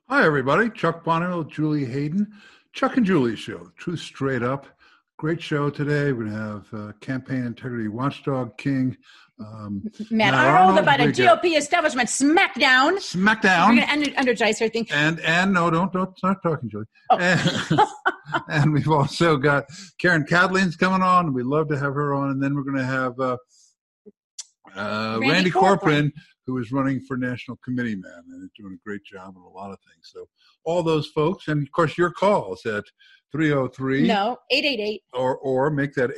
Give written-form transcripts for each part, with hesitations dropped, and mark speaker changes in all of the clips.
Speaker 1: Hi, everybody. Chuck Bonneville, Julie Hayden. Chuck and Julie Show. Truth Straight Up. Great show today. We're going to have Campaign Integrity Watchdog King.
Speaker 2: Matt Arnold about a GOP establishment smackdown.
Speaker 1: Smackdown.
Speaker 2: We're going to energize her thing.
Speaker 1: And no, don't start talking, Julie.
Speaker 2: Oh.
Speaker 1: And we've also got Karen Kadlein's coming on. We'd love to have her on. And then we're going to have Randy Corporon, who is running for national committee man and is doing a great job on a lot of things. So all those folks, and of course your calls at 303.
Speaker 2: No, 888.
Speaker 1: Or make that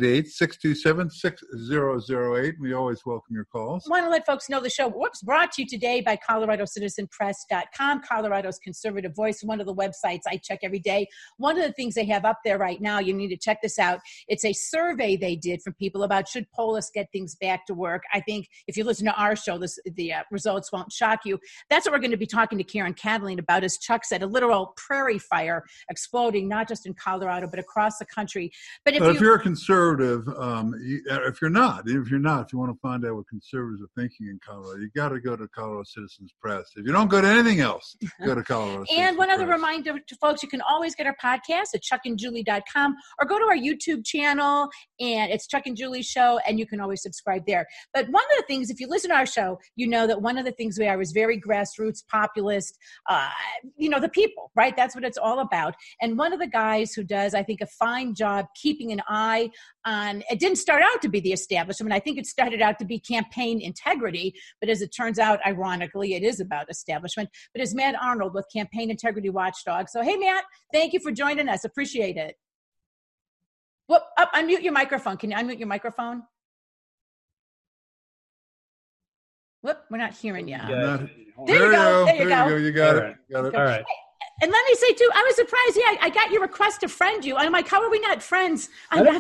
Speaker 1: 888-627-6008. We always welcome your calls.
Speaker 2: I want to let folks know the show was brought to you today by ColoradoCitizenPress.com, Colorado's conservative voice, one of the websites I check every day. One of the things they have up there right now, you need to check this out. It's a survey they did for people about should Polis get things back to work. I think if you listen to our show, the results won't shock you. That's what we're going to be talking to Karen Kadlein about, as Chuck said, a literal prairie fire exploding, not just in Colorado, but across the country. But if
Speaker 1: you're a conservative, if you want to find out what conservatives are thinking in Colorado, you got to go to Colorado Citizens Press. If you don't go to anything else, go to Colorado Citizens
Speaker 2: And one other
Speaker 1: Press.
Speaker 2: reminder to folks, you can always get our podcast at chuckandjulie.com or go to our YouTube channel, and it's Chuck and Julie Show, and you can always subscribe there. But one of the things, if you listen to our show, you know that one of the things we are is very grassroots, populist, the people, right? That's what it's all about. And one of the guys who does, I think, a fine job keeping an eye on, it didn't start out to be the establishment. I think it started out to be campaign integrity, but as it turns out, ironically, it is about establishment. But it's Matt Arnold with Campaign Integrity Watchdog. So, hey, Matt, thank you for joining us. Appreciate it. Unmute your microphone. Can you unmute your microphone? Whoop, we're not hearing you.
Speaker 1: There
Speaker 2: you go. There you go.
Speaker 1: You got it.
Speaker 3: All right.
Speaker 2: And let me say, too, I was surprised. Yeah, I got your request to friend you. I'm like, how are we not friends?
Speaker 3: Right?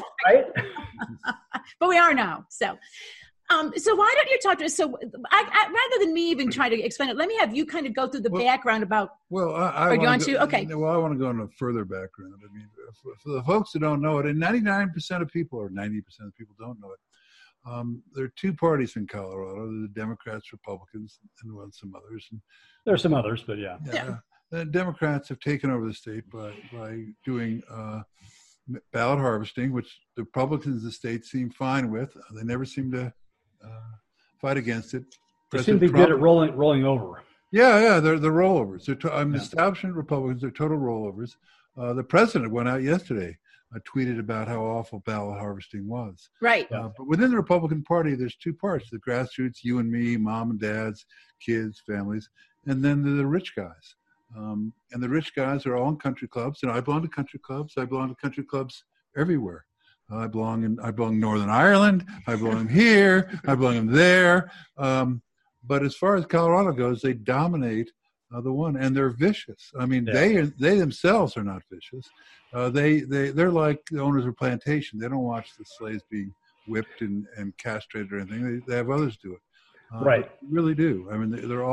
Speaker 2: But we are now. So why don't you talk to us? So I rather than me even try to explain it, let me have you kind of go through the background about.
Speaker 1: Well,
Speaker 2: I want to. Okay.
Speaker 1: Well, I want to go into further background. I mean, for the folks who don't know it, and 99% of people or 90% of people don't know it, there are two parties in Colorado: the Democrats, Republicans, and some others. And
Speaker 3: there are some others, but yeah.
Speaker 1: The Democrats have taken over the state by doing ballot harvesting, which the Republicans in the state seem fine with. They never seem to fight against it.
Speaker 3: They seem to be good at rolling over.
Speaker 1: Yeah, they're rollovers. Establishment Republicans, they're total rollovers. The president went out yesterday, tweeted about how awful ballot harvesting was.
Speaker 2: Right.
Speaker 1: But within the Republican Party, there's two parts: the grassroots, you and me, mom and dads, kids, families, and then the rich guys. And the rich guys are all in country clubs. And I belong to country clubs. I belong to country clubs everywhere. I belong in Northern Ireland. I belong here. I belong there. But as far as Colorado goes, they dominate the one, and they're vicious. I mean, they themselves are not vicious. They're like the owners of a plantation. They don't watch the slaves being whipped and castrated or anything. They have others do it.
Speaker 3: Right.
Speaker 1: They really do. I mean,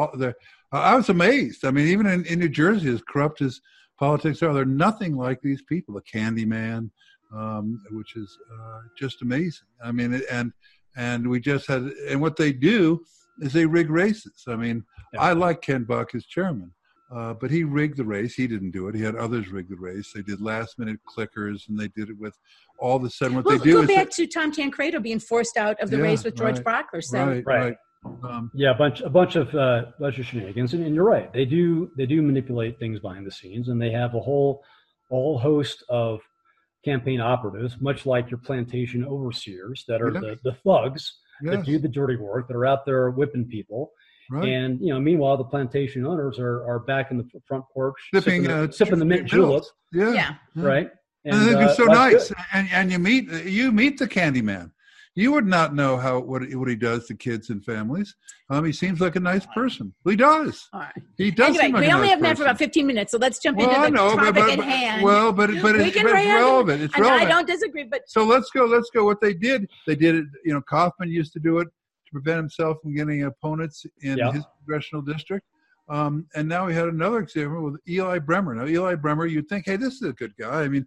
Speaker 1: I was amazed. I mean, even in New Jersey, as corrupt as politics are, they're nothing like these people. The Candyman, which is just amazing. I mean, and we just had, and what they do is they rig races. I mean, I like Ken Buck as chairman, but he rigged the race. He didn't do it. He had others rig the race. They did last minute clickers, and they did it with all of a sudden what they do.
Speaker 2: Go back to Tom Tancredo being forced out of the race with George Brockler. So.
Speaker 3: Right. A bunch of shenanigans, and you're right. They do manipulate things behind the scenes, and they have a whole host of campaign operatives, much like your plantation overseers, that are the thugs that do the dirty work, that are out there whipping people. Right. And meanwhile, the plantation owners are back in the front porch sipping the mint julep.
Speaker 2: Yeah.
Speaker 3: Right.
Speaker 1: And they're so nice. Good. And you meet the Candyman. You would not know what he does to kids and families. He seems like a nice person. He does.
Speaker 2: All right.
Speaker 1: He does.
Speaker 2: Anyway, we only have Matt for about 15 minutes, so let's jump into the topic at hand.
Speaker 1: Well, but it's relevant. It's relevant.
Speaker 2: I don't disagree, but
Speaker 1: so let's go. What they did it. Kaufman used to do it to prevent himself from getting opponents in his congressional district. And now we had another example with Eli Bremer. Now, Eli Bremer, you'd think, hey, this is a good guy. I mean,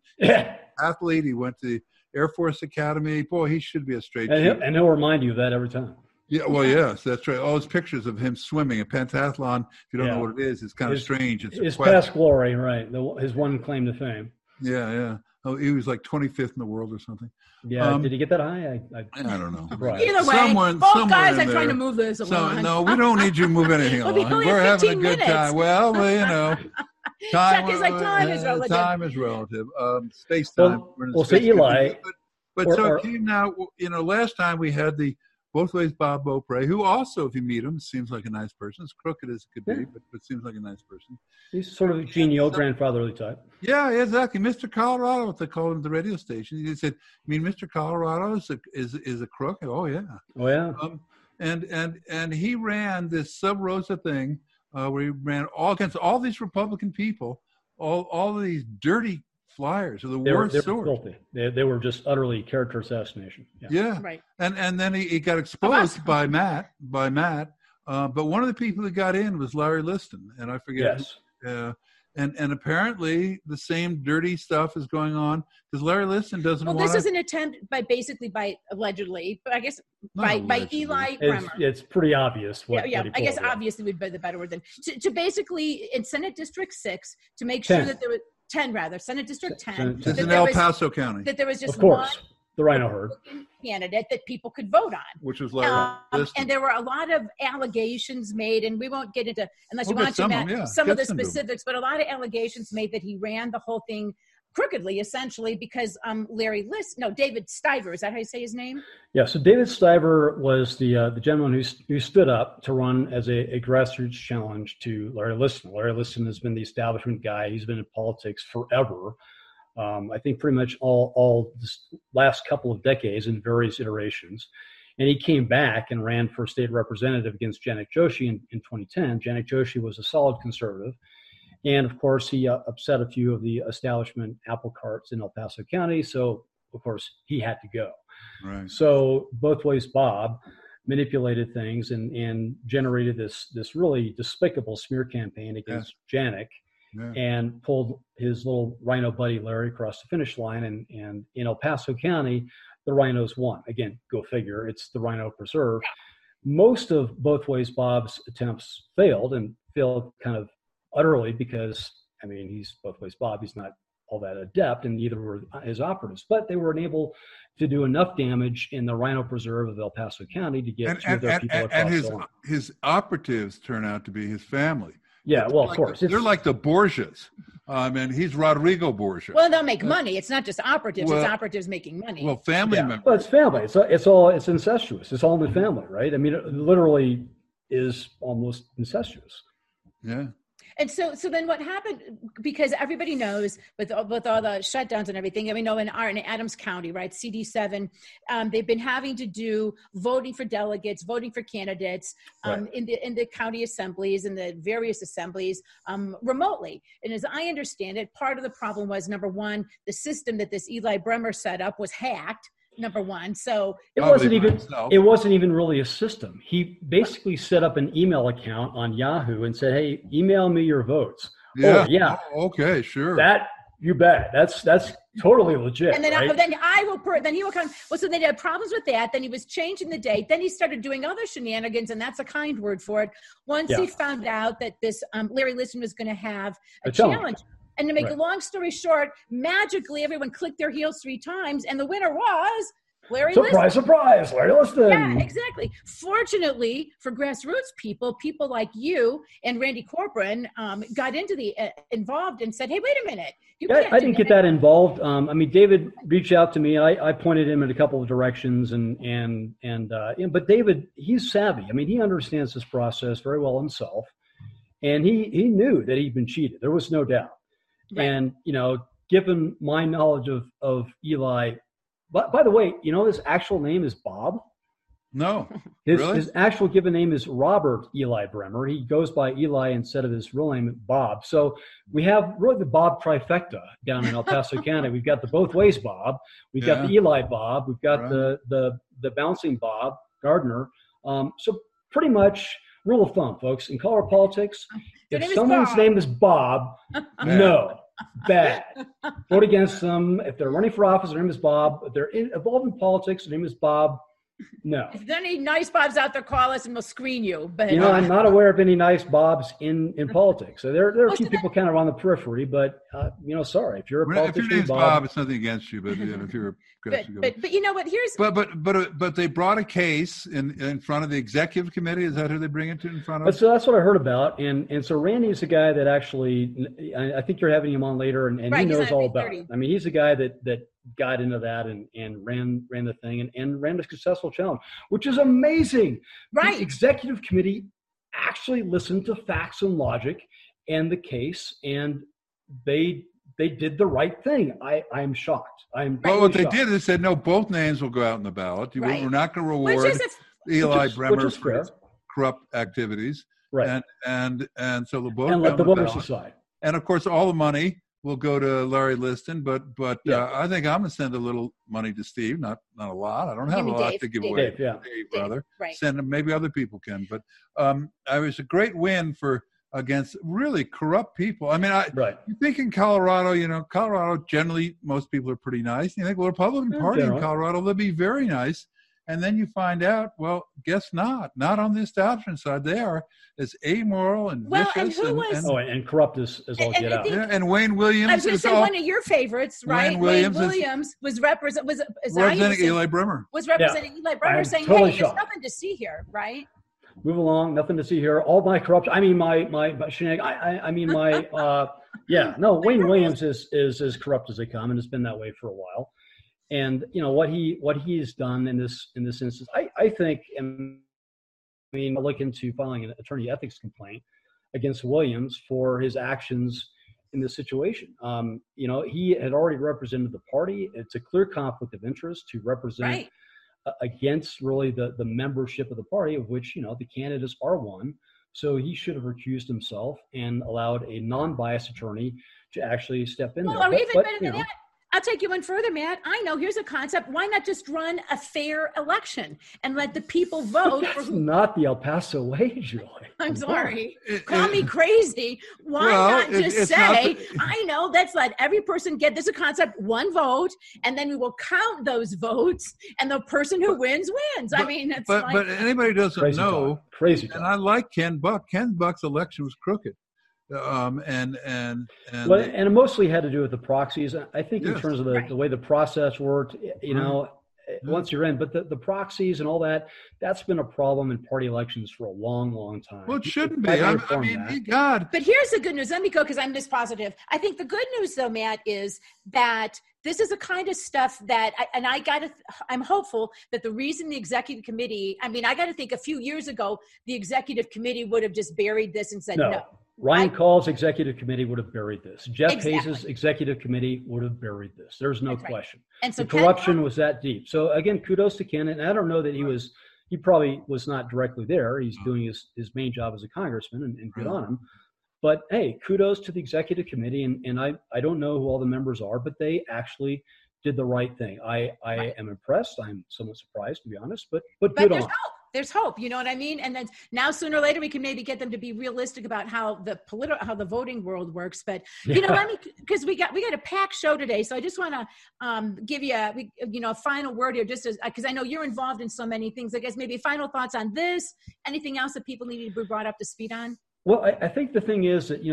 Speaker 1: athlete. He went to the Air Force Academy. Boy, he should be a straight shooter.
Speaker 3: And he'll remind you of that every time.
Speaker 1: Yeah, well, yes, that's right. All those pictures of him swimming a pentathlon. If you don't know what it is, it's kind of strange. It's
Speaker 3: his past glory, right? His one claim to fame.
Speaker 1: Yeah. Oh, he was like 25th in the world or something.
Speaker 3: Yeah, did he get that high?
Speaker 1: I don't know.
Speaker 2: Right. Either way, both guys are trying to move this along.
Speaker 1: No, we don't need you to move anything along. We're having a good time. Well, time is relative. Time is relative. Space-time.
Speaker 3: Well, so Eli.
Speaker 1: But so it came out, last time we had the Both Ways Bob Beaupre, who also, if you meet him, seems like a nice person. As crooked as it could be, but seems like a nice person.
Speaker 3: He's sort of a genial, grandfatherly type.
Speaker 1: Yeah, exactly. Mr. Colorado, what they call him at the radio station. He said, Mr. Colorado is a crook? Oh, yeah.
Speaker 3: Oh, yeah.
Speaker 1: And he ran this Sub Rosa thing where he ran against all these Republican people, all of these dirty flyers of the worst sort.
Speaker 3: Filthy. They were just utterly character assassination.
Speaker 1: Yeah.
Speaker 2: Right.
Speaker 1: And then he got exposed by Matt. But one of the people that got in was Larry Liston, and I forget.
Speaker 2: Yes.
Speaker 1: And apparently the same dirty stuff is going on because Larry Liston doesn't want.
Speaker 2: Well, this is an attempt by allegedly, but I guess by Eli Bremer.
Speaker 3: It's pretty obvious.
Speaker 2: I guess obviously would be the better word than to basically in Senate District 6 to make sure that there was 10 rather Senate District 10.
Speaker 1: It's in El Paso County.
Speaker 2: That there was just
Speaker 3: one the Rhino herd
Speaker 2: candidate that people could vote on,
Speaker 1: which was Larry Liston.
Speaker 2: And there were a lot of allegations made, and we won't get into unless you want to some of the specifics, but a lot of allegations made that he ran the whole thing crookedly, essentially, because David Stiver, is that how you say his name?
Speaker 3: Yeah, so David Stiver was the gentleman who stood up to run as a grassroots challenge to Larry Liston. Larry Liston has been the establishment guy. He's been in politics forever. I think pretty much all this last couple of decades in various iterations. And he came back and ran for state representative against Janak Joshi in 2010. Janak Joshi was a solid conservative. And, of course, he upset a few of the establishment apple carts in El Paso County. So, of course, he had to go.
Speaker 1: Right.
Speaker 3: So Both Ways Bob manipulated things and generated this really despicable smear campaign against Janak. Yeah. And pulled his little Rhino buddy Larry across the finish line. And in El Paso County, the Rhinos won. Again, go figure. It's the Rhino Preserve. Most of Both Ways Bob's attempts failed kind of utterly because, he's Both Ways Bob. He's not all that adept, and neither were his operatives. But they were able to do enough damage in the Rhino Preserve of El Paso County to get two of their people across the line.
Speaker 1: And his operatives turn out to be his family.
Speaker 3: Yeah, well, of course.
Speaker 1: They're like the Borgias. And he's Rodrigo Borgia.
Speaker 2: Well, they'll make money. It's not just operatives. It's operatives making money.
Speaker 1: Well, family members.
Speaker 3: Well, it's family. It's incestuous. It's all in the family, right? It literally is almost incestuous.
Speaker 1: Yeah.
Speaker 2: And so then what happened, because everybody knows with all the shutdowns and everything, in Adams County, right, CD7, they've been having to do voting for delegates, voting for candidates in the county assemblies and the various assemblies remotely. And as I understand it, part of the problem was, number one, the system that this Eli Bremer set up was hacked. Number one, so
Speaker 3: it wasn't even really a system. He basically set up an email account on Yahoo and said, "Hey, email me your votes."
Speaker 1: Yeah.
Speaker 3: Oh, yeah.
Speaker 1: Oh, okay, sure.
Speaker 3: That you bet. That's totally legit.
Speaker 2: And then
Speaker 3: right?
Speaker 2: then he will come. Well, so they had problems with that. Then he was changing the date. Then he started doing other shenanigans, and that's a kind word for it. Once he found out that this Larry Liston was going to have a challenge. And to make a long story short, magically everyone clicked their heels 3 times, and the winner was Larry Liston.
Speaker 3: Surprise, Larry Liston.
Speaker 2: Yeah, exactly. Fortunately for grassroots people like you and Randy Corcoran got into the involved and said, "Hey, wait a minute."
Speaker 3: I didn't get that involved. David reached out to me. I pointed him in a couple of directions, but David, he's savvy. He understands this process very well himself, and he knew that he'd been cheated. There was no doubt. Right. And, given my knowledge of Eli, by the way, his actual name is Bob.
Speaker 1: No,
Speaker 3: really? His actual given name is Robert Eli Bremer. He goes by Eli instead of his real name, Bob. So we have really the Bob trifecta down in El Paso County. We've got the Both Ways Bob. We've got the Eli Bob. We've got the bouncing Bob Gardner. So pretty much rule of thumb, folks, in Colorado politics, if someone's name is Bob, no, bad. Vote against them. If they're running for office, their name is Bob. If they're involved in politics, their name is Bob, No.
Speaker 2: If there are any nice Bobs out there, call us and we'll screen you. But
Speaker 3: I'm not aware of any nice Bobs in politics. So there are a few
Speaker 2: of
Speaker 3: people kind of on the periphery, but sorry, if you're a politician,
Speaker 1: if your name's Bob, it's nothing against you. But if you're a
Speaker 2: but you know what? Here's
Speaker 1: but they brought a case in front of the executive committee. Is that who they bring it to in front of?
Speaker 3: So that's what I heard about, and so Randy's the guy that actually. I think you're having him on later, and he knows all about it. I mean, he's the guy that got into that and ran the thing and ran a successful challenge, which is amazing.
Speaker 2: Right.
Speaker 3: The executive committee actually listened to facts and logic and the case, and they did the right thing. I'm shocked.
Speaker 1: Well, what they did is said, no, both names will go out in the ballot. We're not going to reward Eli Bremer for his corrupt activities.
Speaker 3: Right.
Speaker 1: And so the vote
Speaker 3: and let the voters decide.
Speaker 1: And of course, all the money will go to Larry Liston, but I think I'm gonna send a little money to Steve, not a lot. I don't have a lot to give away. Dave, rather.
Speaker 2: Right.
Speaker 1: Send them. Maybe other people can. But it was a great win against really corrupt people. I mean, you think in Colorado, Colorado generally most people are pretty nice. You think, well, Republican Party in Colorado, they'll be very nice. And then you find out, well, guess not. Not on the establishment side. They are as amoral and vicious.
Speaker 3: And corrupt as all get out.
Speaker 1: Yeah, and Wayne Williams.
Speaker 2: I was going to say one of your favorites, right? Wayne Williams was representing
Speaker 1: Eli Bremer.
Speaker 2: Was representing Eli Bremer, saying,
Speaker 3: totally
Speaker 2: "Hey, there's nothing to see here, right?"
Speaker 3: Move along, nothing to see here. All my corruption. I mean, my Wayne Williams is as corrupt as they come, and it's been that way for a while. And what he's done in this instance, I think, I'll look into filing an attorney ethics complaint against Williams for his actions in this situation. He had already represented the party. It's a clear conflict of interest to represent against really the membership of the party, of which the candidates are one. So he should have recused himself and allowed a non-biased attorney to actually step in there.
Speaker 2: Or even better than that. I'll take you one further, Matt. I know. Here's a concept. Why not just run a fair election and let the people vote?
Speaker 3: That's not the El Paso way, Julie.
Speaker 2: I'm sorry. Call me crazy. Why not just say, I know, let's let every person get, this is a concept, one vote, and then we will count those votes, and the person who wins. But
Speaker 1: anybody doesn't know.
Speaker 3: Crazy.
Speaker 1: And I like Ken Buck. Ken Buck's election was crooked. And
Speaker 3: it mostly had to do with the proxies. I think in terms of the way the process worked, once you're in, but the proxies and all that's been a problem in party elections for a long, long time.
Speaker 1: Well, it shouldn't be. I mean, God.
Speaker 2: But here's the good news. Let me go because I'm this positive. I think the good news, though, Matt, is that this is the kind of stuff that, I'm hopeful that the reason the executive committee, I got to think a few years ago, the executive committee would have just buried this and said no.
Speaker 3: Ryan Call's executive committee would have buried this. Jeff Hayes' executive committee would have buried this. There's no question. And so the corruption was that deep. So again, kudos to Ken. And I don't know that he probably was not directly there. He's doing his main job as a congressman and good on him. But hey, kudos to the executive committee. And I don't know who all the members are, but they actually did the right thing. I am impressed. I'm somewhat surprised, to be honest, but good on.
Speaker 2: There's hope, you know what I mean? And then now sooner or later we can maybe get them to be realistic about how the voting world works. But because we got a packed show today, so I just want to give you a final word here, just because I know you're involved in so many things. I guess maybe final thoughts on this. Anything else that people need to be brought up to speed on?
Speaker 3: Well, I think the thing is that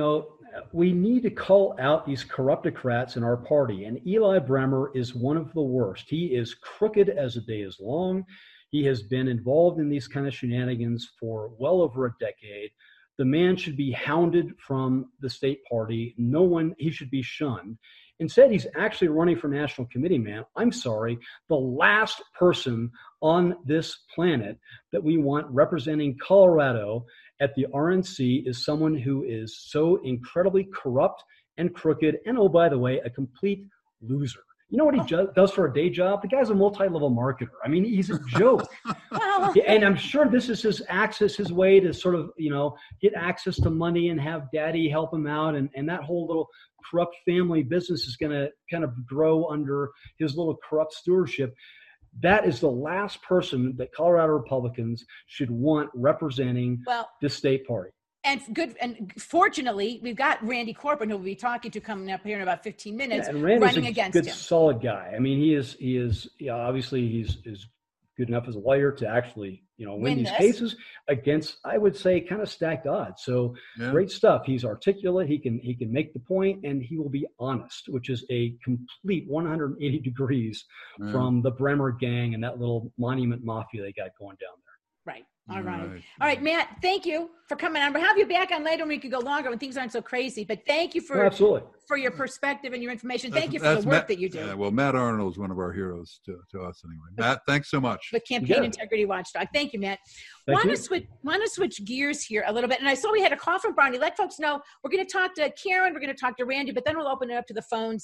Speaker 3: we need to call out these corruptocrats in our party, and Eli Bremer is one of the worst. He is crooked as the day is long. He has been involved in these kind of shenanigans for well over a decade. The man should be hounded from the state party. He should be shunned. Instead, he's actually running for national committee, man. I'm sorry. The last person on this planet that we want representing Colorado at the RNC is someone who is so incredibly corrupt and crooked. And, oh, by the way, a complete loser. You know what he does for a day job? The guy's a multi-level marketer. I mean, he's a joke. And I'm sure this is his way to sort of, get access to money and have daddy help him out. And that whole little corrupt family business is going to kind of grow under his little corrupt stewardship. That is the last person that Colorado Republicans should want representing this state party.
Speaker 2: And fortunately, we've got Randy Corbin, who we'll be talking to coming up here in about 15 minutes,
Speaker 3: and Randy's
Speaker 2: running against him.
Speaker 3: Good, solid guy. I mean, he is obviously he's good enough as a lawyer to actually, win these
Speaker 2: this.
Speaker 3: cases against, I would say, kind of stacked odds. So great stuff. He's articulate. He can make the point, and he will be honest, which is a complete 180 degrees from the Bremer gang and that little Monument Mafia they got going down there.
Speaker 2: Right. All right, Matt, thank you for coming on. We'll have you back on later when we can go longer when things aren't so crazy. But thank you for your perspective and your information. Thank you for the work that you do.
Speaker 1: Yeah, well, Matt Arnold is one of our heroes to us anyway. Matt, thanks so much.
Speaker 2: With Campaign Integrity Watchdog. Thank you, Matt. Want to switch gears here a little bit. And I saw we had a call from Barney. Let folks know we're going to talk to Karen. We're going to talk to Randy, but then we'll open it up to the phones,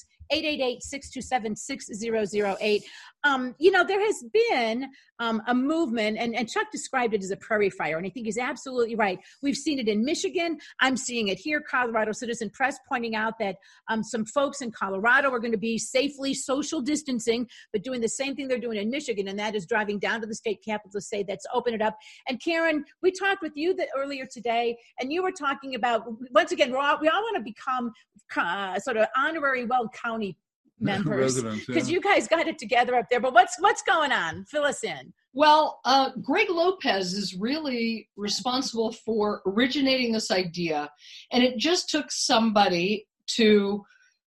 Speaker 2: 888-627-6008. There has been a movement, and Chuck described it as a prairie fire, and I think he's absolutely right. We've seen it in Michigan. I'm seeing it here. Colorado Citizen Press pointing out that some folks in Colorado are going to be safely social distancing, but doing the same thing they're doing in Michigan, and that is driving down to the state capitol to say let's open it up. And Karen, we talked with you earlier today, and you were talking about, once again, we all want to become sort of honorary Weld County members because you guys got it together up there. But what's going on? Fill us in.
Speaker 4: Well, Greg Lopez is really responsible for originating this idea, and it just took somebody to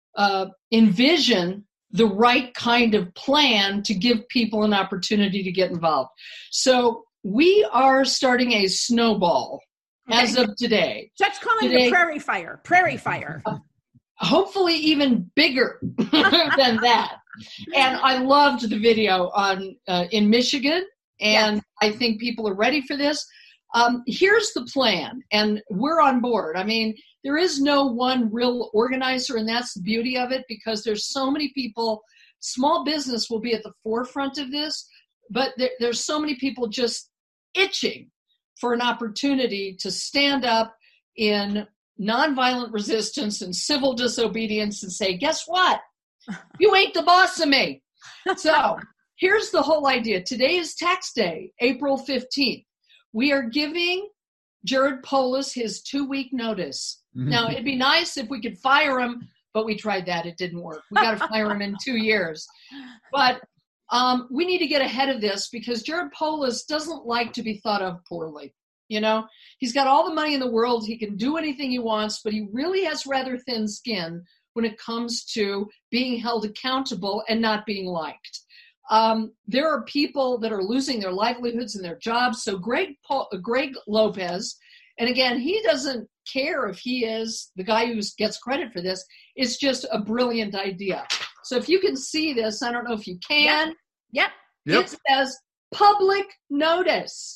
Speaker 4: envision the right kind of plan to give people an opportunity to get involved. So we are starting a snowball as of today.
Speaker 2: Chuck's calling it a prairie fire. Prairie fire.
Speaker 4: Hopefully even bigger than that. And I loved the video in Michigan, and I think people are ready for this. Here's the plan, and we're on board. I mean, there is no one real organizer, and that's the beauty of it, because there's so many people. Small business will be at the forefront of this, but there's so many people just itching for an opportunity to stand up in nonviolent resistance and civil disobedience and say, guess what? You ain't the boss of me. So here's the whole idea. Today is tax day, April 15th. We are giving Jared Polis his 2-week notice. Now, it'd be nice if we could fire him, but we tried that. It didn't work. We got to fire him in 2 years. But we need to get ahead of this because Jared Polis doesn't like to be thought of poorly. He's got all the money in the world. He can do anything he wants, but he really has rather thin skin when it comes to being held accountable and not being liked. There are people that are losing their livelihoods and their jobs. So Greg Lopez, and again, he doesn't care if he is the guy who gets credit for this. It's just a brilliant idea. So if you can see this, I don't know if you can.
Speaker 2: Yep.
Speaker 4: It says public notice.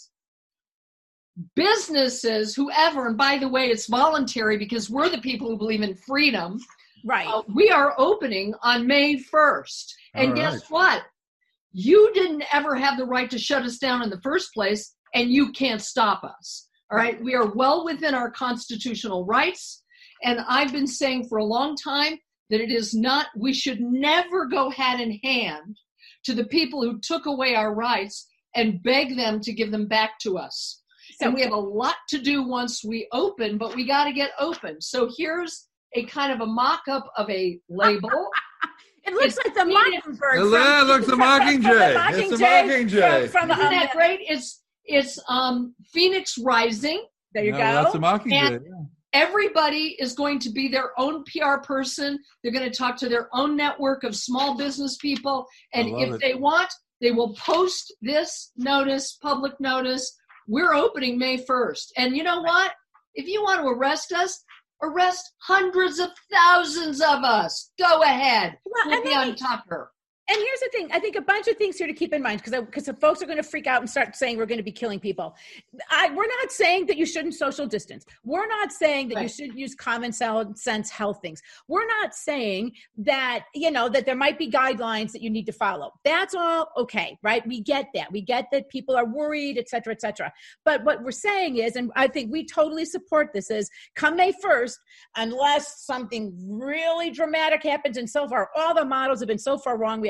Speaker 4: Businesses, whoever, and by the way, it's voluntary because we're the people who believe in freedom.
Speaker 2: Right.
Speaker 4: We are opening on May 1st. And guess what? You didn't ever have the right to shut us down in the first place, and you can't stop us. All right. We are well within our constitutional rights. And I've been saying for a long time that we should never go hand in hand to the people who took away our rights and beg them to give them back to us. And we have a lot to do once we open, but we got to get open. So here's a kind of a mock-up of a label.
Speaker 2: It looks like the Mockingbird.
Speaker 1: It looks the Mockingjay. It's the Mockingjay.
Speaker 4: Isn't that great? It's Phoenix Rising.
Speaker 2: There you go.
Speaker 1: That's the Mockingjay.
Speaker 4: Everybody is going to be their own PR person. They're going to talk to their own network of small business people. And if they want, they will post this notice, public notice. We're opening May 1st. And you know what? If you want to arrest us, arrest hundreds of thousands of us. Go ahead. We'll be on Tucker.
Speaker 2: And here's the thing. I think a bunch of things here to keep in mind because the folks are going to freak out and start saying we're going to be killing people. We're not saying that you shouldn't social distance. We're not saying that you should use common sense health things. We're not saying that, that there might be guidelines that you need to follow. That's all okay, right? We get that. We get that people are worried, et cetera, et cetera. But what we're saying is, and I think we totally support this, is come May 1st, unless something really dramatic happens, and so far all the models have been so far wrong. We have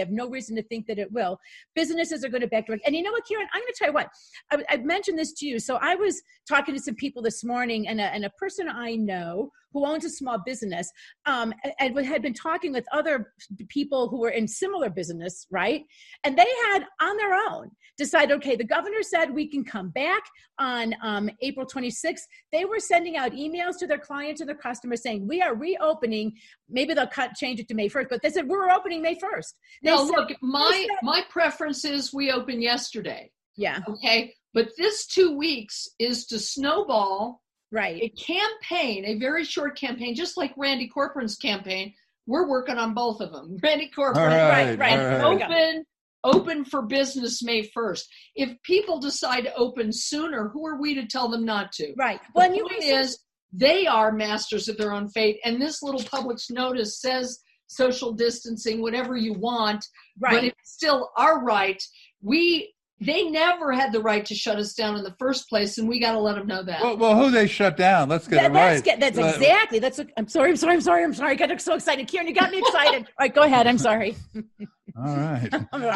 Speaker 2: have no reason to think that it will. Businesses are going to back direct. And you know what, Karen, I'm going to tell you what, I mentioned this to you. So I was talking to some people this morning, and a person I know who owns a small business, and had been talking with other people who were in similar business, right? And they had on their own decided, okay, the governor said we can come back on April 26th. They were sending out emails to their clients and their customers saying, we are reopening. Maybe they'll change it to May 1st, but they said, we're opening May 1st.
Speaker 4: Look, my preference is we opened yesterday.
Speaker 2: Yeah.
Speaker 4: Okay. But this 2 weeks is to snowball a campaign, a very short campaign, just like Randy Corcoran's campaign. We're working on both of them. Randy Corcoran, open for business May 1st. If people decide to open sooner, who are we to tell them not to?
Speaker 2: Right.
Speaker 4: Well, the point is, they are masters of their own fate. And this little public's notice says social distancing, whatever you want, but it's still our right. They never had the right to shut us down in the first place, and we got to let them know that.
Speaker 1: Well, who they shut down? Let's get it right.
Speaker 2: That's exactly. I'm sorry. I got so excited. Kieran, you got me excited. All right, go ahead. I'm sorry.
Speaker 1: All right.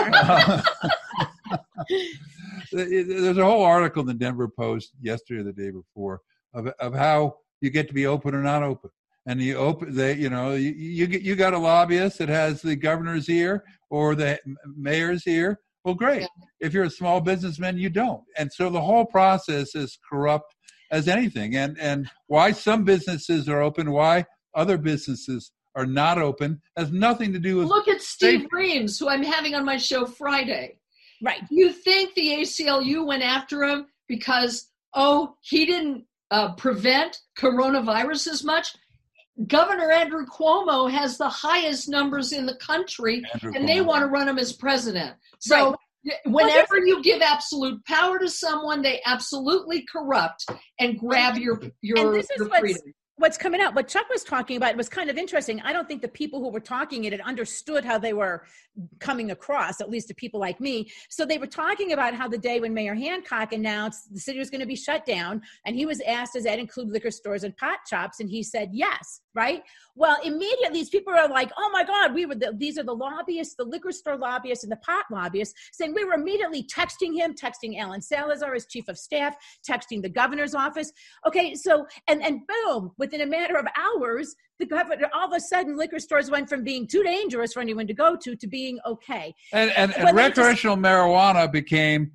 Speaker 1: There's a whole article in the Denver Post yesterday or the day before of how you get to be open or not open. And you got a lobbyist that has the governor's ear or the mayor's ear. Well, great. Yeah. If you're a small businessman, you don't. And so the whole process is corrupt as anything. And why some businesses are open, why other businesses are not open, has nothing to do with...
Speaker 4: Look at Steve Reams, who I'm having on my show Friday.
Speaker 2: Right.
Speaker 4: You think the ACLU went after him because, he didn't prevent coronavirus as much? Governor Andrew Cuomo has the highest numbers in the country, they want to run him as president. So whenever you give absolute power to someone, they absolutely corrupt and grab your freedom.
Speaker 2: What's coming out, what Chuck was talking about was kind of interesting. I don't think the people who were talking it had understood how they were coming across, at least to people like me. So they were talking about how the day when Mayor Hancock announced the city was going to be shut down, and he was asked, does that include liquor stores and pot shops? And he said, yes, right? Well, immediately these people are like, oh my God, these are the lobbyists, the liquor store lobbyists and the pot lobbyists, saying we were immediately texting him, texting Alan Salazar as chief of staff, texting the governor's office. Okay, so, and boom, within a matter of hours, the governor, all of a sudden, liquor stores went from being too dangerous for anyone to go to being okay.
Speaker 1: And recreational marijuana became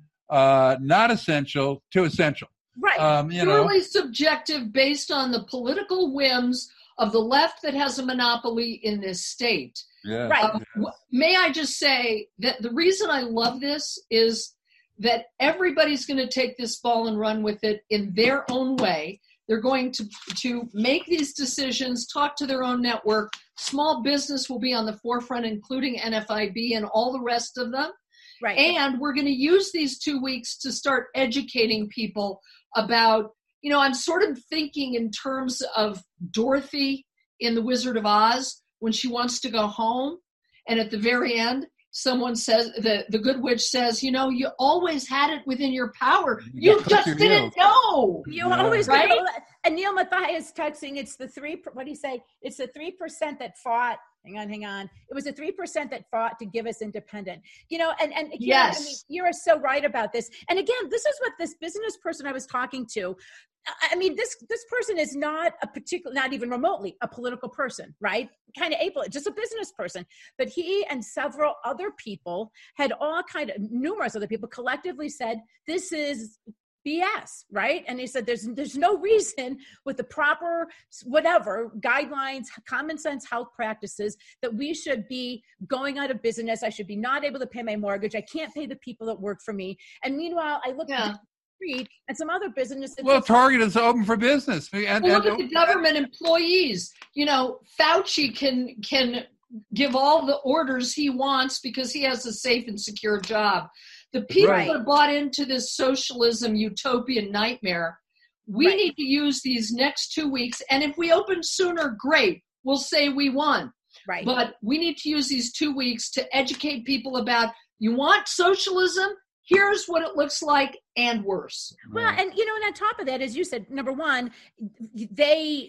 Speaker 1: not essential to essential.
Speaker 4: Right. Purely subjective based on the political whims of the left that has a monopoly in this state.
Speaker 1: Yeah.
Speaker 2: Right.
Speaker 4: May I just say that the reason I love this is that everybody's going to take this ball and run with it in their own way. They're going to make these decisions, talk to their own network. Small business will be on the forefront, including NFIB and all the rest of them.
Speaker 2: Right.
Speaker 4: And we're going to use these 2 weeks to start educating people about, I'm sort of thinking in terms of Dorothy in The Wizard of Oz when she wants to go home. And at the very end, someone says, the good witch says, you always had it within your power. You just didn't know.
Speaker 2: You always right? And Neil Mathias texting, it's the 3%, what do you say? It's the 3% that fought. Hang on. It was the 3% that fought to give us independent. And
Speaker 4: yes.
Speaker 2: I mean, you are so right about this. And again, this is what this business person I was talking to, I mean, this person is not not even remotely a political person, right? Kind of just a business person. But he and several other people numerous other people collectively said, this is BS, right? And they said there's no reason with the proper whatever guidelines, common sense health practices that we should be going out of business. I should be not able to pay my mortgage. I can't pay the people that work for me. And meanwhile, I look at the street and some other businesses.
Speaker 1: Well, Target is open for business.
Speaker 4: Look at the government employees. Fauci can give all the orders he wants because he has a safe and secure job. The people that bought into this socialism utopian nightmare, we need to use these next 2 weeks. And if we open sooner, great. We'll say we won.
Speaker 2: Right.
Speaker 4: But we need to use these 2 weeks to educate people about, you want socialism? Here's what it looks like and worse.
Speaker 2: Well, and on top of that, as you said, number one, they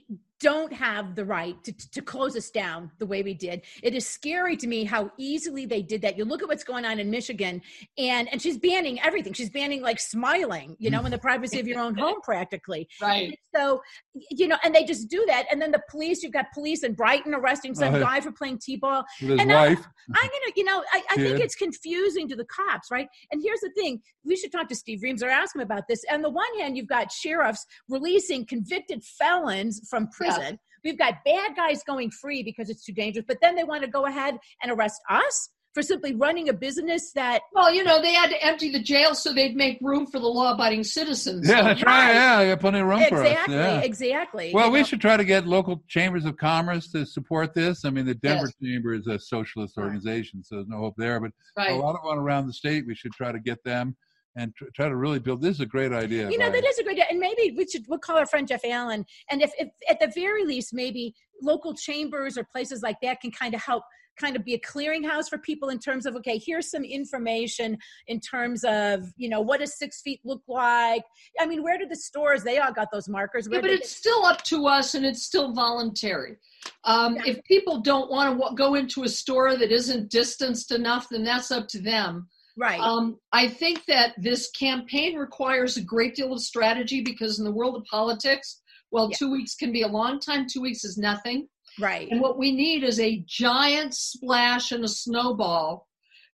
Speaker 2: don't have the right to close us down the way we did. It is scary to me how easily they did that. You look at what's going on in Michigan, and she's banning everything. She's banning like smiling, in the privacy of your own home practically.
Speaker 4: Right.
Speaker 2: And so, and they just do that. And then the police, you've got police in Brighton arresting some guy for playing T-ball.
Speaker 1: With his wife.
Speaker 2: I'm going to, I think it's confusing to the cops, right? And here's the thing. We should talk to Steve Reams or ask him about this. On the one hand, you've got sheriffs releasing convicted felons from prison. Yeah. We've got bad guys going free because it's too dangerous, but then they want to go ahead and arrest us for simply running a business that...
Speaker 4: Well, they had to empty the jail so they'd make room for the law-abiding citizens.
Speaker 1: Yeah, that's right. Yeah, you got plenty of room for us.
Speaker 2: Exactly.
Speaker 1: Well, we should try to get local chambers of commerce to support this. I mean, the Denver Chamber is a socialist organization, so there's no hope there. But a lot of them around the state, we should try to get them and try to really build. This is a great idea.
Speaker 2: That is a great idea. And maybe we'll call our friend Jeff Allen. And if at the very least, maybe local chambers or places like that can kind of help be a clearinghouse for people in terms of, okay, here's some information in terms of, what does 6 feet look like? I mean, where do the stores, they all got those markers.
Speaker 4: But it's still up to us and it's still voluntary. If people don't want to go into a store that isn't distanced enough, then that's up to them.
Speaker 2: Right.
Speaker 4: I think that this campaign requires a great deal of strategy because in the world of politics, 2 weeks can be a long time. 2 weeks is nothing.
Speaker 2: Right.
Speaker 4: And what we need is a giant splash and a snowball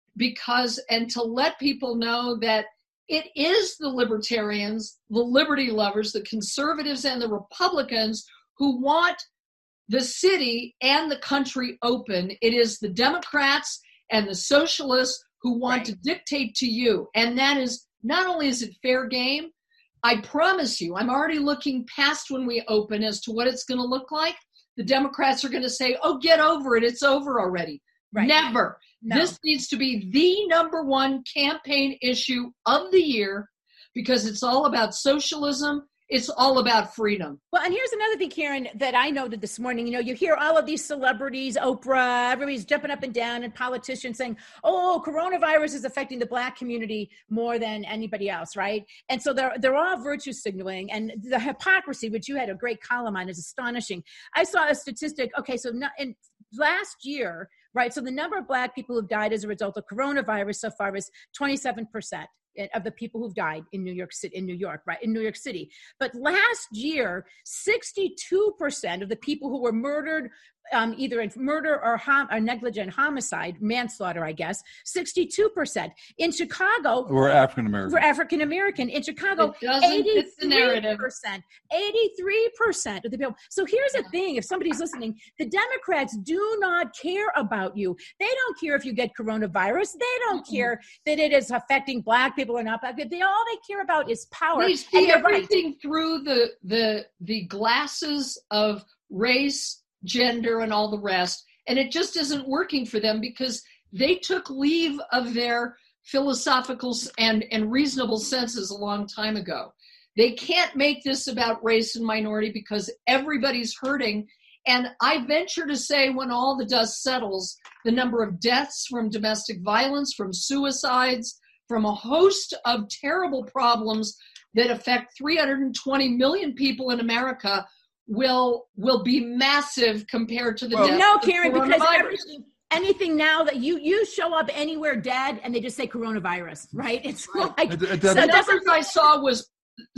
Speaker 4: and to let people know that it is the libertarians, the liberty lovers, the conservatives and the Republicans who want the city and the country open. It is the Democrats and the socialists who want to dictate to you. And that is, not only is it fair game, I promise you, I'm already looking past when we open as to what it's going to look like. The Democrats are going to say, oh, get over it. It's over already. Right. Never. No. This needs to be the number one campaign issue of the year because it's all about socialism. It's all about freedom.
Speaker 2: Well, and here's another thing, Karen, that I noted this morning. You hear all of these celebrities, Oprah, everybody's jumping up and down, and politicians saying, oh, coronavirus is affecting the Black community more than anybody else, right? And so they're all virtue signaling. And the hypocrisy, which you had a great column on, is astonishing. I saw a statistic. Okay, so in last year, right, so the number of Black people who've died as a result of coronavirus so far is 27%. Of the people who've died in New York City. But last year, 62% of the people who were murdered, either in murder or negligent homicide, manslaughter, I guess, 62%. In Chicago,
Speaker 1: we're African-American.
Speaker 2: In Chicago, 83%. 83% of the people. So here's the thing, if somebody's listening, the Democrats do not care about you. They don't care if you get coronavirus. They don't care that it is affecting Black people or not. All they care about is power.
Speaker 4: They see everything through the glasses of race, gender, and all the rest. And it just isn't working for them because they took leave of their philosophical and reasonable senses a long time ago. They can't make this about race and minority because everybody's hurting. And I venture to say when all the dust settles, the number of deaths from domestic violence, from suicides, from a host of terrible problems that affect 320 million people in America will be massive compared to the death.
Speaker 2: No, Karen, because anything now that you show up anywhere dead and they just say coronavirus, right? It's like
Speaker 4: the numbers I saw was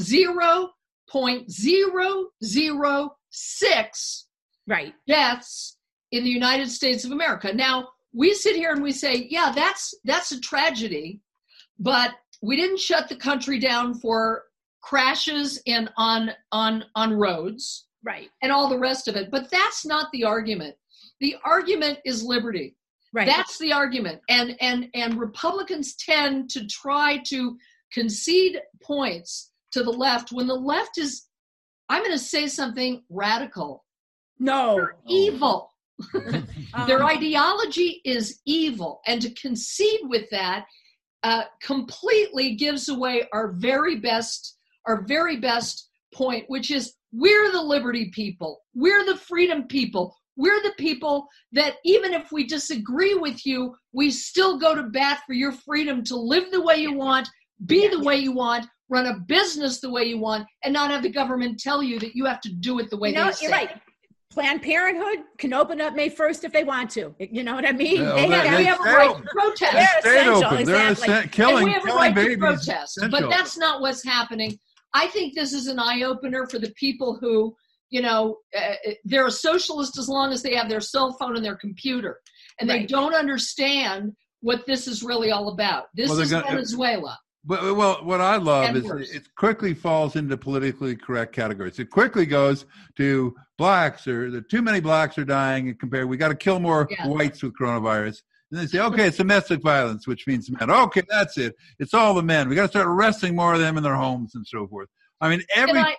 Speaker 4: 0.0006 deaths in the United States of America. Now we sit here and we say, yeah, that's a tragedy, but we didn't shut the country down for crashes on roads.
Speaker 2: Right.
Speaker 4: And all the rest of it. But that's not the argument. The argument is liberty.
Speaker 2: Right.
Speaker 4: That's the argument. And Republicans tend to try to concede points to the left when the left is, I'm going to say something radical.
Speaker 2: No.
Speaker 4: They're evil. Their ideology is evil. And to concede with that completely gives away our very best point, which is we're the liberty people. We're the freedom people. We're the people that even if we disagree with you, we still go to bat for your freedom to live the way you want, be the way you want, run a business the way you want, and not have the government tell you that you have to do it the way they say.
Speaker 2: You're right. Planned Parenthood can open up May 1st if they want to. You know what I mean?
Speaker 1: Yeah,
Speaker 2: we
Speaker 4: have a right to protest.
Speaker 2: They're
Speaker 1: Stay
Speaker 2: essential,
Speaker 1: open.
Speaker 2: exactly.
Speaker 1: They're killing,
Speaker 4: we have a
Speaker 1: killing
Speaker 4: right
Speaker 1: babies.
Speaker 4: to protest,
Speaker 1: Essential.
Speaker 4: but that's not what's happening. I think this is an eye-opener for the people who, they're a socialist as long as they have their cell phone and their computer, and they don't understand what this is really all about. This is Venezuela.
Speaker 1: Well, what I love is
Speaker 4: worse.
Speaker 1: it quickly falls into politically correct categories. It quickly goes to blacks, or too many blacks are dying compared. We got to kill more whites with coronavirus. And they say, okay, it's domestic violence, which means men. Okay, that's it. It's all the men. We got to start arresting more of them in their homes and so forth. I mean,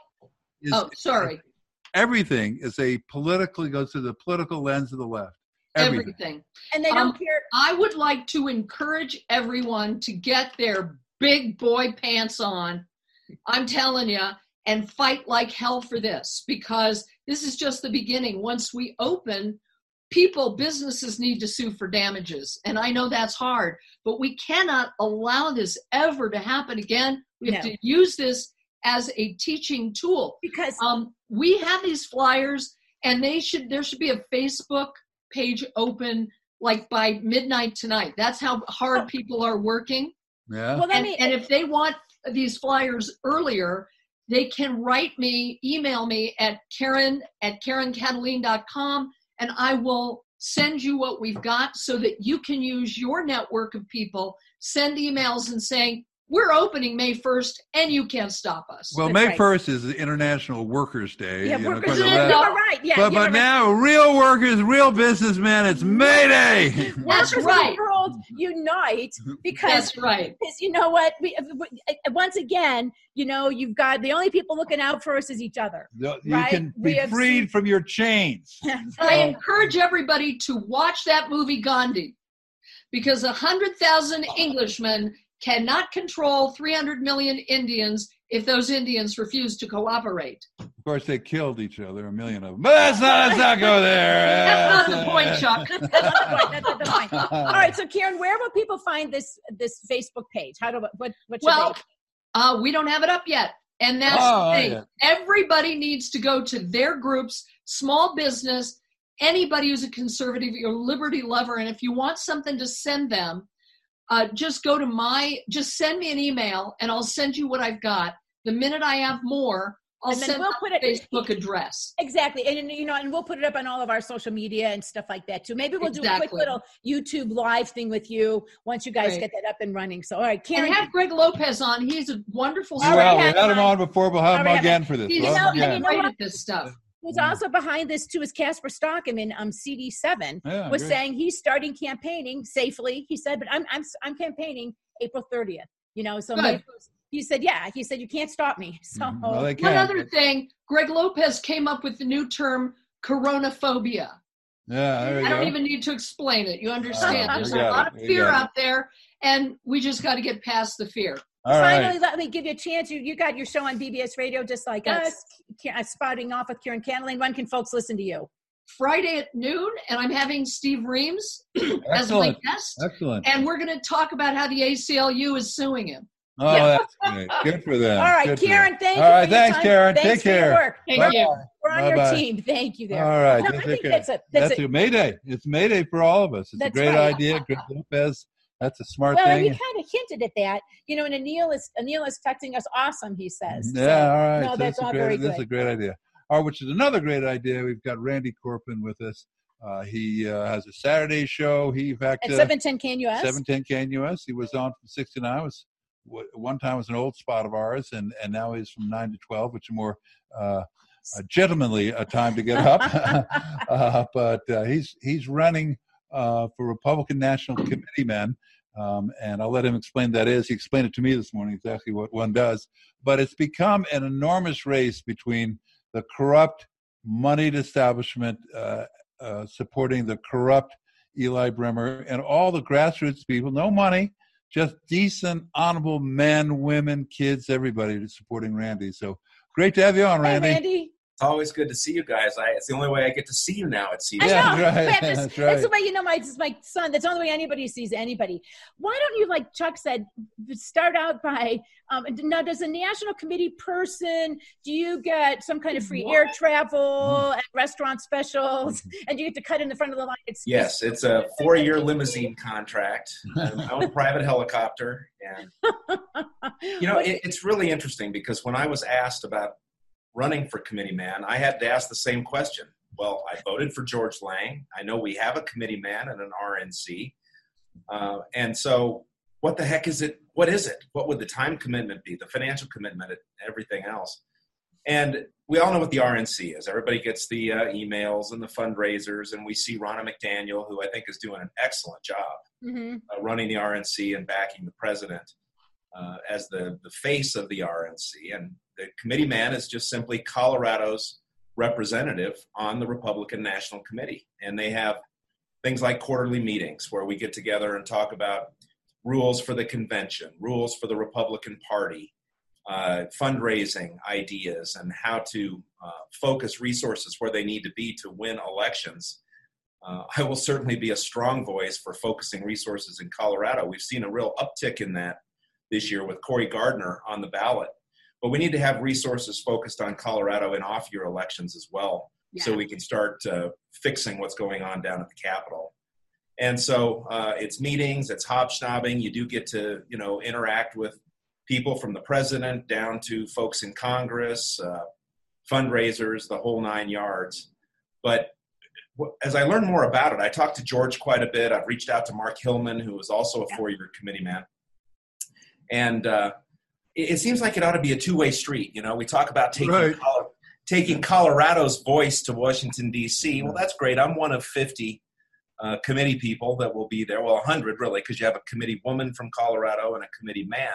Speaker 1: everything is goes through the political lens of the left. Everything.
Speaker 2: And they don't care.
Speaker 4: I would like to encourage everyone to get their big boy pants on, I'm telling you, and fight like hell for this, because this is just the beginning. Once we open, businesses need to sue for damages. And I know that's hard, but we cannot allow this ever to happen again. We have to use this as a teaching tool,
Speaker 2: because
Speaker 4: we have these flyers, and there should be a Facebook page open like by midnight tonight. That's how hard people are working.
Speaker 1: Yeah.
Speaker 2: Well,
Speaker 4: and if they want these flyers earlier, they can email me at Karen@KarenKataline.com, and I will send you what we've got so that you can use your network of people, send emails and saying, we're opening May 1st, and you can't stop us.
Speaker 1: Well, May 1st is the International Workers' Day.
Speaker 2: Yeah,
Speaker 1: workers'
Speaker 2: day. You're right. Yeah,
Speaker 1: but now, real workers, real businessmen, it's May Day.
Speaker 2: That's right. The world unite, because
Speaker 4: that's right.
Speaker 2: Because you know what? Once again, you've got the only people looking out for us is each other.
Speaker 1: You can be freed from your chains.
Speaker 4: I encourage everybody to watch that movie Gandhi, because 100,000 Englishmen cannot control 300 million Indians if those Indians refuse to cooperate.
Speaker 1: Of course, they killed each other, a million of them. But let's not go there.
Speaker 4: That's not the point, Chuck.
Speaker 2: That's not the point. All right, so Karen, where will people find this Facebook page?
Speaker 4: We don't have it up yet. And that's the thing. Yeah. Everybody needs to go to their groups, small business, anybody who's a conservative or liberty lover. And if you want something to send them, just send me an email, and I'll send you what I've got. The minute I have more, I'll send a Facebook address.
Speaker 2: Exactly. And we'll put it up on all of our social media and stuff like that too. Maybe we'll do a quick little YouTube live thing with you once you guys get that up and running. So, all right, Karen.
Speaker 4: And have Greg Lopez on. He's a wonderful
Speaker 1: we had him on before. We'll have him again for this.
Speaker 4: He's great at this stuff.
Speaker 2: Who's also behind this too is Casper Stockerman, CD7, was saying he's starting campaigning safely. He said, but I'm campaigning April 30th. So he said, you can't stop me. So
Speaker 4: one other thing, Greg Lopez came up with the new term coronaphobia.
Speaker 1: Yeah,
Speaker 4: I don't even need to explain it. You understand? There's a lot of fear out there, and we just got to get past the fear.
Speaker 2: Finally, let me give you a chance. You got your show on BBS Radio just like us, Spouting Off with Karen Kataline. When can folks listen to you?
Speaker 4: Friday at noon, and I'm having Steve Reams as my guest.
Speaker 1: Excellent.
Speaker 4: And we're going to talk about how the ACLU is suing him.
Speaker 1: Oh, that's great. Good for them.
Speaker 2: All right, Karen, thank you.
Speaker 1: All right, thanks, Karen.
Speaker 2: Take
Speaker 1: care.
Speaker 4: Thank you.
Speaker 2: We're on your team. Thank you there.
Speaker 1: All right.
Speaker 2: I think
Speaker 1: that's a May Day. It's May Day for all of us. It's a great idea. Greg Lopez. That's a smart thing.
Speaker 2: Well, you kind of hinted at that. And Anil is texting us awesome, he says.
Speaker 1: Yeah, all right.
Speaker 2: No, that's all very good.
Speaker 1: That's a great idea. Which is another great idea. We've got Randy Corpin with us. He has a Saturday show. He, in fact,
Speaker 2: at 710 KNUS.
Speaker 1: 710 KNUS. He was on from 6 to 9. One time was an old spot of ours, and now he's from 9 to 12, which is more gentlemanly a time to get up. But he's running for Republican National Committee men. And I'll let him explain that is. He explained it to me this morning, exactly what one does. But it's become an enormous race between the corrupt, moneyed establishment supporting the corrupt Eli Bremer and all the grassroots people, no money, just decent, honorable men, women, kids, everybody supporting Randy. So great to have you on, Randy.
Speaker 2: Hey, Randy.
Speaker 5: It's always good to see you guys. It's the only way I get to see you now. It seems.
Speaker 2: I know.
Speaker 1: Yeah, right.
Speaker 2: That's the way, my son, that's the only way anybody sees anybody. Why don't you, like Chuck said, start out by, now does a national committee person, do you get some kind of free air travel and restaurant specials, and you get to cut in the front of the line?
Speaker 5: Yes, it's a 4-year limousine contract, my own private helicopter. And, it's really interesting because when I was asked about running for committee man, I had to ask the same question. Well, I voted for George Lang. I know we have a committee man and an RNC. And so what the heck is it? What is it? What would the time commitment be, the financial commitment, and everything else? And we all know what the RNC is. Everybody gets the emails and the fundraisers, and we see Ronna McDaniel, who I think is doing an excellent job running the RNC and backing the president as the face of the RNC. And the committee man is just simply Colorado's representative on the Republican National Committee. And they have things like quarterly meetings where we get together and talk about rules for the convention, rules for the Republican Party, fundraising ideas, and how to focus resources where they need to be to win elections. I will certainly be a strong voice for focusing resources in Colorado. We've seen a real uptick in that this year with Cory Gardner on the ballot. But we need to have resources focused on Colorado in off-year elections as well, so we can start fixing what's going on down at the Capitol. And so it's meetings, it's hobnobbing. You do get to, interact with people from the president down to folks in Congress, fundraisers, the whole 9 yards. But as I learned more about it, I talked to George quite a bit. I've reached out to Mark Hillman, who was also a 4-year committee man. And it seems like it ought to be a two-way street. We talk about taking Colorado's voice to Washington, D.C. Well, that's great. I'm one of 50 committee people that will be there. Well, 100 really, because you have a committee woman from Colorado and a committee man.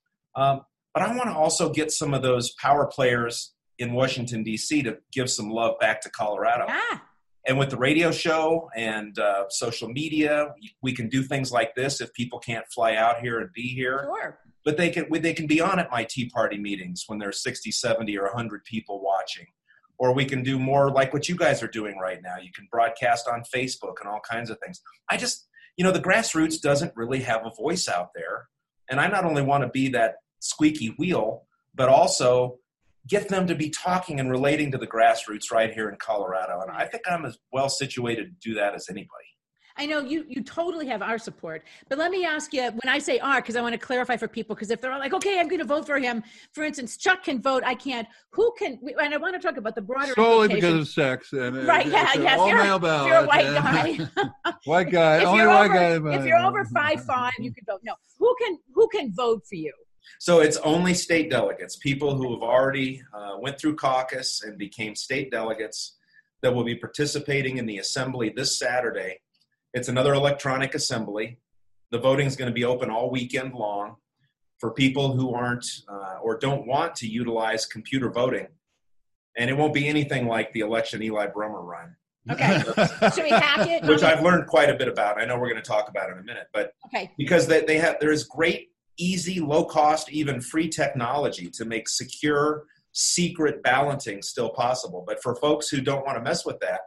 Speaker 5: But I want to also get some of those power players in Washington, D.C. to give some love back to Colorado.
Speaker 2: Yeah.
Speaker 5: And with the radio show and social media, we can do things like this if people can't fly out here and be here.
Speaker 2: Sure.
Speaker 5: But they can be on at my Tea Party meetings when there's 60, 70, or 100 people watching. Or we can do more like what you guys are doing right now. You can broadcast on Facebook and all kinds of things. I just, the grassroots doesn't really have a voice out there. And I not only want to be that squeaky wheel, but also get them to be talking and relating to the grassroots right here in Colorado. And I think I'm as well situated to do that as anybody.
Speaker 2: I know you totally have our support, but let me ask you, when I say our, because I want to clarify for people, because if they're all like, okay, I'm going to vote for him, for instance, Chuck can vote, I can't, who can, and I want to talk about the broader
Speaker 1: solely because of sex. And
Speaker 2: right, yes, you're a white guy.
Speaker 1: White guy, only white guy.
Speaker 2: If you're over 5'5", you can vote. No, who can vote for you?
Speaker 5: So it's only state delegates, people who have already went through caucus and became state delegates that will be participating in the assembly this Saturday. It's another electronic assembly. The voting is going to be open all weekend long for people who aren't or don't want to utilize computer voting. And it won't be anything like the election Eli Brummer run.
Speaker 2: Okay. Should we hack it?
Speaker 5: Which I've learned quite a bit about. I know we're going to talk about it in a minute. But because there is great, easy, low-cost, even free technology to make secure, secret balloting still possible. But for folks who don't want to mess with that,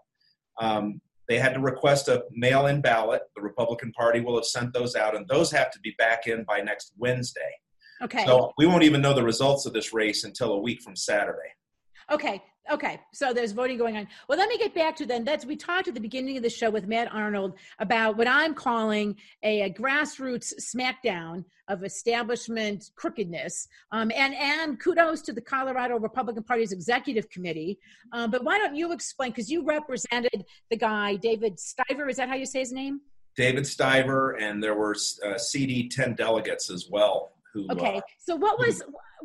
Speaker 5: they had to request a mail-in ballot. The Republican Party will have sent those out, and those have to be back in by next Wednesday.
Speaker 2: Okay.
Speaker 5: So we won't even know the results of this race until a week from Saturday.
Speaker 2: Okay. So there's voting going on. Well, let me get back to then. We talked at the beginning of the show with Matt Arnold about what I'm calling a grassroots smackdown of establishment crookedness. And kudos to the Colorado Republican Party's executive committee. But why don't you explain, because you represented the guy, David Stiver, is that how you say his name? David
Speaker 5: Stiver, and there were CD 10 delegates as well.
Speaker 2: Okay, so what was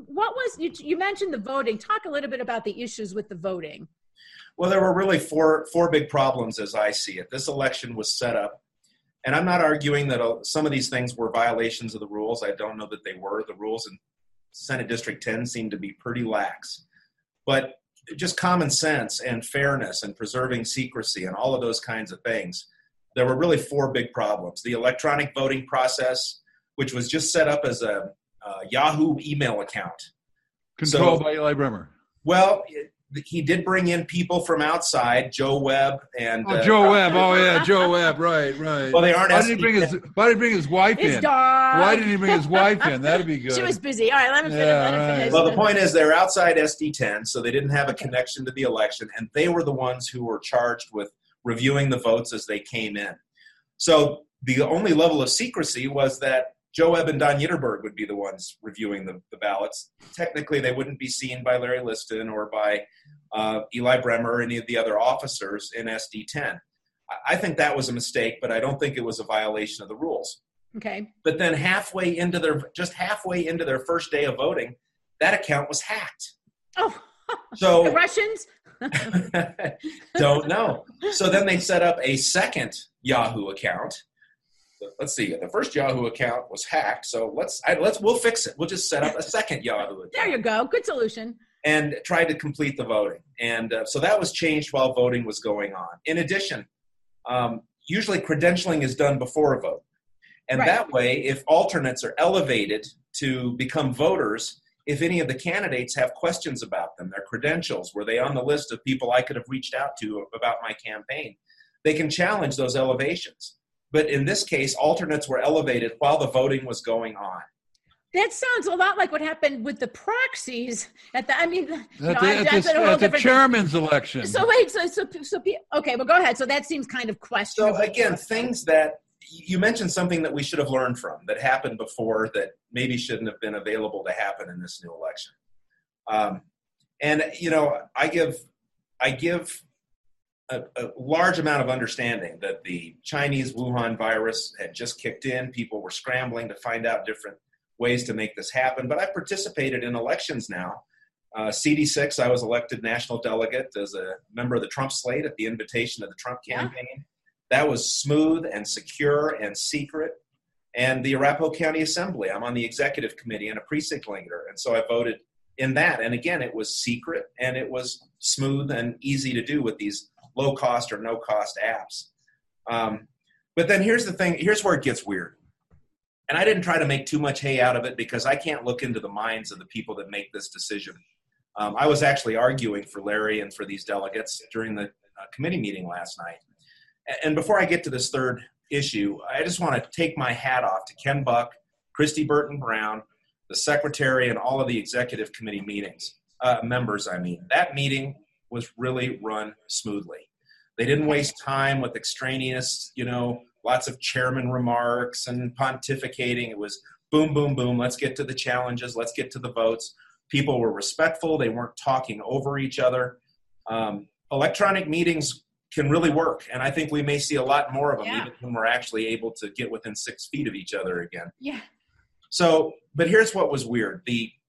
Speaker 2: you mentioned the voting. Talk a little bit about the issues with the voting.
Speaker 5: Well, there were really four big problems as I see it. This election was set up, and I'm not arguing that some of these things were violations of the rules. I don't know that they were. The rules in Senate District 10 seem to be pretty lax. But just common sense and fairness and preserving secrecy and all of those kinds of things, there were really four big problems. The electronic voting process, which was just set up as a Yahoo email account.
Speaker 1: Controlled by Eli Bremer.
Speaker 5: Well, he did bring in people from outside, Joe Webb and
Speaker 1: Joe Webb. Oh yeah, Joe Webb. Right.
Speaker 5: Well, they aren't.
Speaker 1: Why did he bring his wife
Speaker 2: His
Speaker 1: in?
Speaker 2: dog.
Speaker 1: Why didn't he bring his wife in? That'd be good.
Speaker 2: She was busy. All right, let him finish.
Speaker 1: Yeah,
Speaker 2: Let him
Speaker 1: right.
Speaker 2: finish.
Speaker 5: Well, the point is they're outside SD10, so they didn't have a connection to the election, and they were the ones who were charged with reviewing the votes as they came in. So the only level of secrecy was that Joe Webb and Don Yitterberg would be the ones reviewing the ballots. Technically, they wouldn't be seen by Larry Liston or by Eli Bremer or any of the other officers in SD10. I think that was a mistake, but I don't think it was a violation of the rules.
Speaker 2: Okay.
Speaker 5: But then halfway into their first day of voting, that account was hacked.
Speaker 2: Oh,
Speaker 5: So
Speaker 2: the Russians?
Speaker 5: don't know. So then they set up a second Yahoo account. Let's see. The first Yahoo account was hacked, so we'll fix it. We'll just set up a second Yahoo account.
Speaker 2: There you go. Good solution.
Speaker 5: And try to complete the voting. And so that was changed while voting was going on. In addition, usually credentialing is done before a vote. And that way, if alternates are elevated to become voters, if any of the candidates have questions about them, their credentials, were they on the list of people I could have reached out to about my campaign, they can challenge those elevations. But in this case, alternates were elevated while the voting was going on.
Speaker 2: That sounds a lot like what happened with the proxies at the. I mean,
Speaker 1: At the chairman's election.
Speaker 2: So wait, okay, well, go ahead. So that seems kind of questionable.
Speaker 5: So again, things that you mentioned something that we should have learned from that happened before that maybe shouldn't have been available to happen in this new election. And I give a large amount of understanding that the Chinese Wuhan virus had just kicked in. People were scrambling to find out different ways to make this happen. But I've participated in elections now. CD6, I was elected national delegate as a member of the Trump slate at the invitation of the Trump campaign. Yeah. That was smooth and secure and secret. And the Arapahoe County Assembly, I'm on the executive committee and a precinct leader. And so I voted in that. And again, it was secret and it was smooth and easy to do with these low-cost or no-cost apps. But then here's the thing. Here's where it gets weird. And I didn't try to make too much hay out of it because I can't look into the minds of the people that make this decision. I was actually arguing for Larry and for these delegates during the committee meeting last night. And before I get to this third issue, I just want to take my hat off to Ken Buck, Christy Burton Brown, the secretary, and all of the executive committee members. That meeting was really run smoothly. They didn't waste time with extraneous, lots of chairman remarks and pontificating. It was boom, boom, boom. Let's get to the challenges. Let's get to the votes. People were respectful. They weren't talking over each other. Electronic meetings can really work, and I think we may see a lot more of them even when we're actually able to get within 6 feet of each other again.
Speaker 2: Yeah.
Speaker 5: So, but here's what was weird.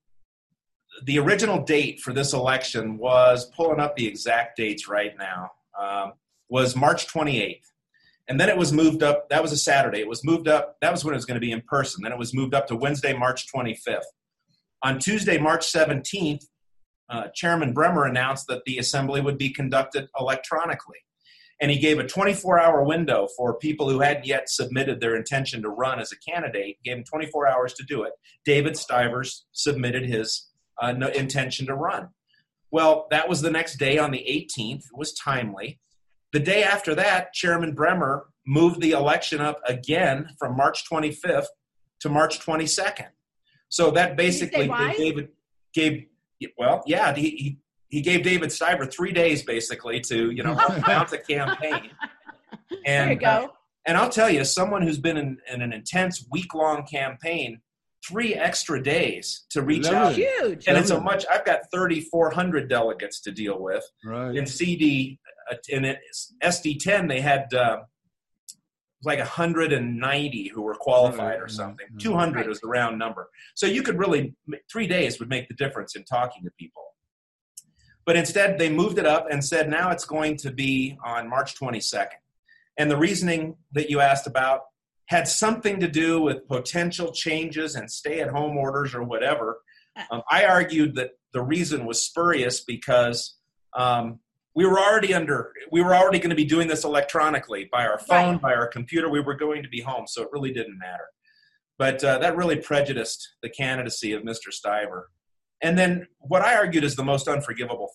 Speaker 5: The original date for this election was, pulling up the exact dates right now, was March 28th. And then it was moved up. That was a Saturday. It was moved up. That was when it was going to be in person. Then it was moved up to Wednesday, March 25th. On Tuesday, March 17th, Chairman Bremer announced that the assembly would be conducted electronically. And he gave a 24-hour window for people who hadn't yet submitted their intention to run as a candidate. Gave him 24 hours to do it. David Stivers submitted his intention to run. Well, that was the next day on the 18th. It was timely. The day after that, Chairman Bremer moved the election up again from March 25th to March 22nd. So that basically he gave David Stivers 3 days basically to mount the campaign. And,
Speaker 2: there you go.
Speaker 5: And I'll tell you, someone who's been in an intense week-long campaign, 3 extra days to reach out.
Speaker 2: Huge.
Speaker 5: And it's I've got 3,400 delegates to deal with.
Speaker 1: Right.
Speaker 5: In SD10, they had like 190 who were qualified or something. 200 is the round number. So you could really, 3 days would make the difference in talking to people. But instead, they moved it up and said now it's going to be on March 22nd. And the reasoning that you asked about had something to do with potential changes and stay-at-home orders or whatever. I argued that the reason was spurious because we were already going to be doing this electronically by our phone, by our computer. We were going to be home, so it really didn't matter. But that really prejudiced the candidacy of Mr. Stiver. And then what I argued is the most unforgivable thing.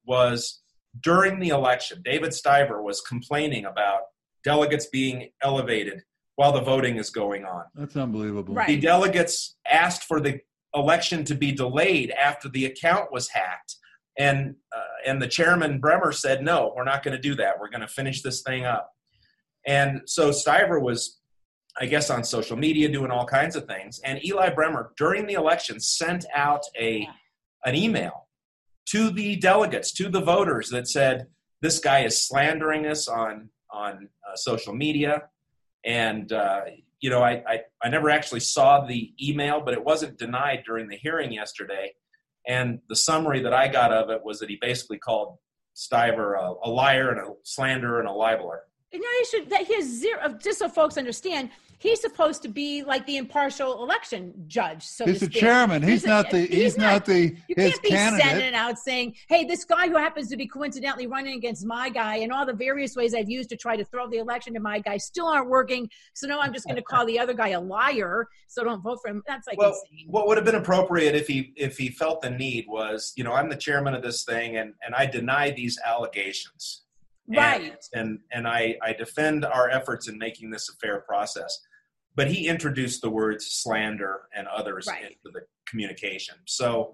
Speaker 5: was during the election, David Stiver was complaining about delegates being elevated while the voting is going on.
Speaker 1: That's unbelievable.
Speaker 2: Right.
Speaker 5: The delegates asked for the election to be delayed after the account was hacked. And the chairman, Bremer, said, no, we're not going to do that. We're going to finish this thing up. And so Stiver was, I guess, on social media doing all kinds of things. And Eli Bremer, during the election, sent out an email to the delegates, to the voters, that said, this guy is slandering us on social media. And, I never actually saw the email, but it wasn't denied during the hearing yesterday. And the summary that I got of it was that he basically called Stiver a liar and a slanderer and a libeler.
Speaker 2: You know, he has zero, just so folks understand, he's supposed to be like the impartial election judge. So
Speaker 1: he's the chairman. He's not the
Speaker 2: You can't be
Speaker 1: candidate.
Speaker 2: sending out saying, hey, this guy who happens to be coincidentally running against my guy and all the various ways I've used to try to throw the election to my guy still aren't working. So now I'm just going to call the other guy a liar. So don't vote for him. That's like insane.
Speaker 5: What would have been appropriate if he felt the need was, I'm the chairman of this thing and I deny these allegations.
Speaker 2: Right.
Speaker 5: And I defend our efforts in making this a fair process. But he introduced the words slander and others into the communication. So,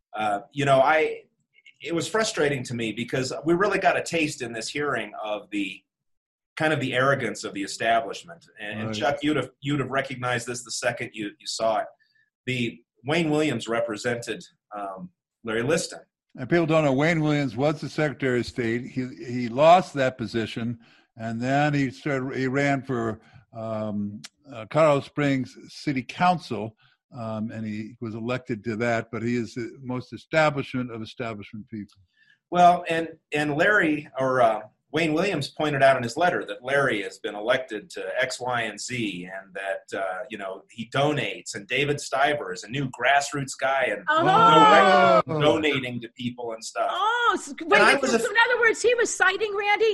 Speaker 5: it was frustrating to me because we really got a taste in this hearing of the kind of the arrogance of the establishment. And Chuck, you'd have recognized this the second you saw it. The Wayne Williams represented Larry Liston.
Speaker 1: And people don't know, Wayne Williams was the Secretary of State. He lost that position, and then he ran for Colorado Springs City Council, and he was elected to that. But he is the most establishment of establishment people.
Speaker 5: Well, and Larry Wayne Williams pointed out in his letter that Larry has been elected to X, Y, and Z, and that he donates. And David Stiver is a new grassroots guy and donating to people and stuff.
Speaker 2: Oh, wait! So in other words, he was citing, Randy,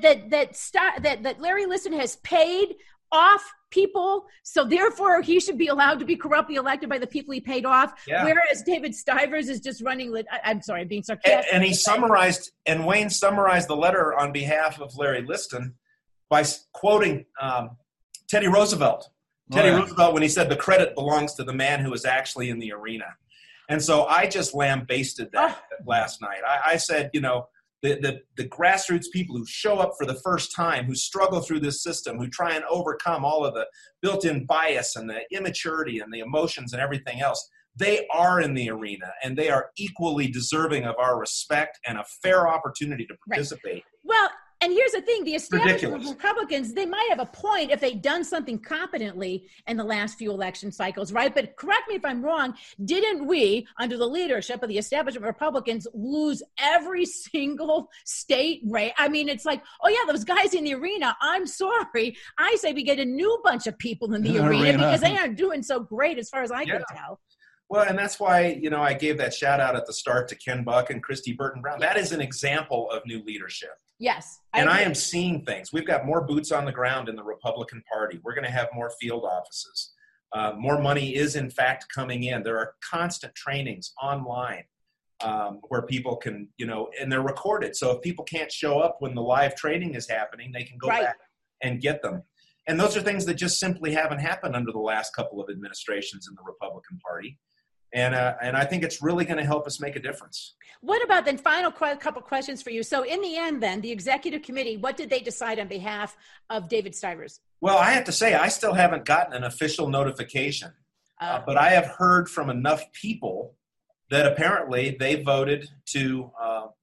Speaker 2: that Larry Liston has paid off people, so therefore he should be allowed to be corruptly elected by the people he paid off. Yeah. Whereas David Stivers is just running. I'm sorry, I'm being sarcastic.
Speaker 5: And Wayne summarized the letter on behalf of Larry Liston by quoting Teddy Roosevelt. Roosevelt, when he said the credit belongs to the man who was actually in the arena. And so I just lambasted that last night. I said, the grassroots people who show up for the first time, who struggle through this system, who try and overcome all of the built-in bias and the immaturity and the emotions and everything else, they are in the arena, and they are equally deserving of our respect and a fair opportunity to participate.
Speaker 2: Right. Well, and here's the thing, the establishment Republicans, they might have a point if they'd done something competently in the last few election cycles, right? But correct me if I'm wrong, didn't we, under the leadership of the establishment Republicans, lose every single state race? I mean, it's like, oh yeah, those guys in the arena, I'm sorry. I say we get a new bunch of people in the arena because they aren't doing so great as far as I can tell.
Speaker 5: Well, and that's why, I gave that shout out at the start to Ken Buck and Christy Burton Brown. That is an example of new leadership.
Speaker 2: Yes.
Speaker 5: I am seeing things. We've got more boots on the ground in the Republican Party. We're going to have more field offices. More money is, in fact, coming in. There are constant trainings online where people can, and they're recorded. So if people can't show up when the live training is happening, they can go back and get them. And those are things that just simply haven't happened under the last couple of administrations in the Republican Party. And I think it's really going to help us make a difference.
Speaker 2: What about then final couple questions for you. So in the end then, the executive committee, what did they decide on behalf of David Stivers?
Speaker 5: Well, I have to say, I still haven't gotten an official notification. But I have heard from enough people that apparently they voted to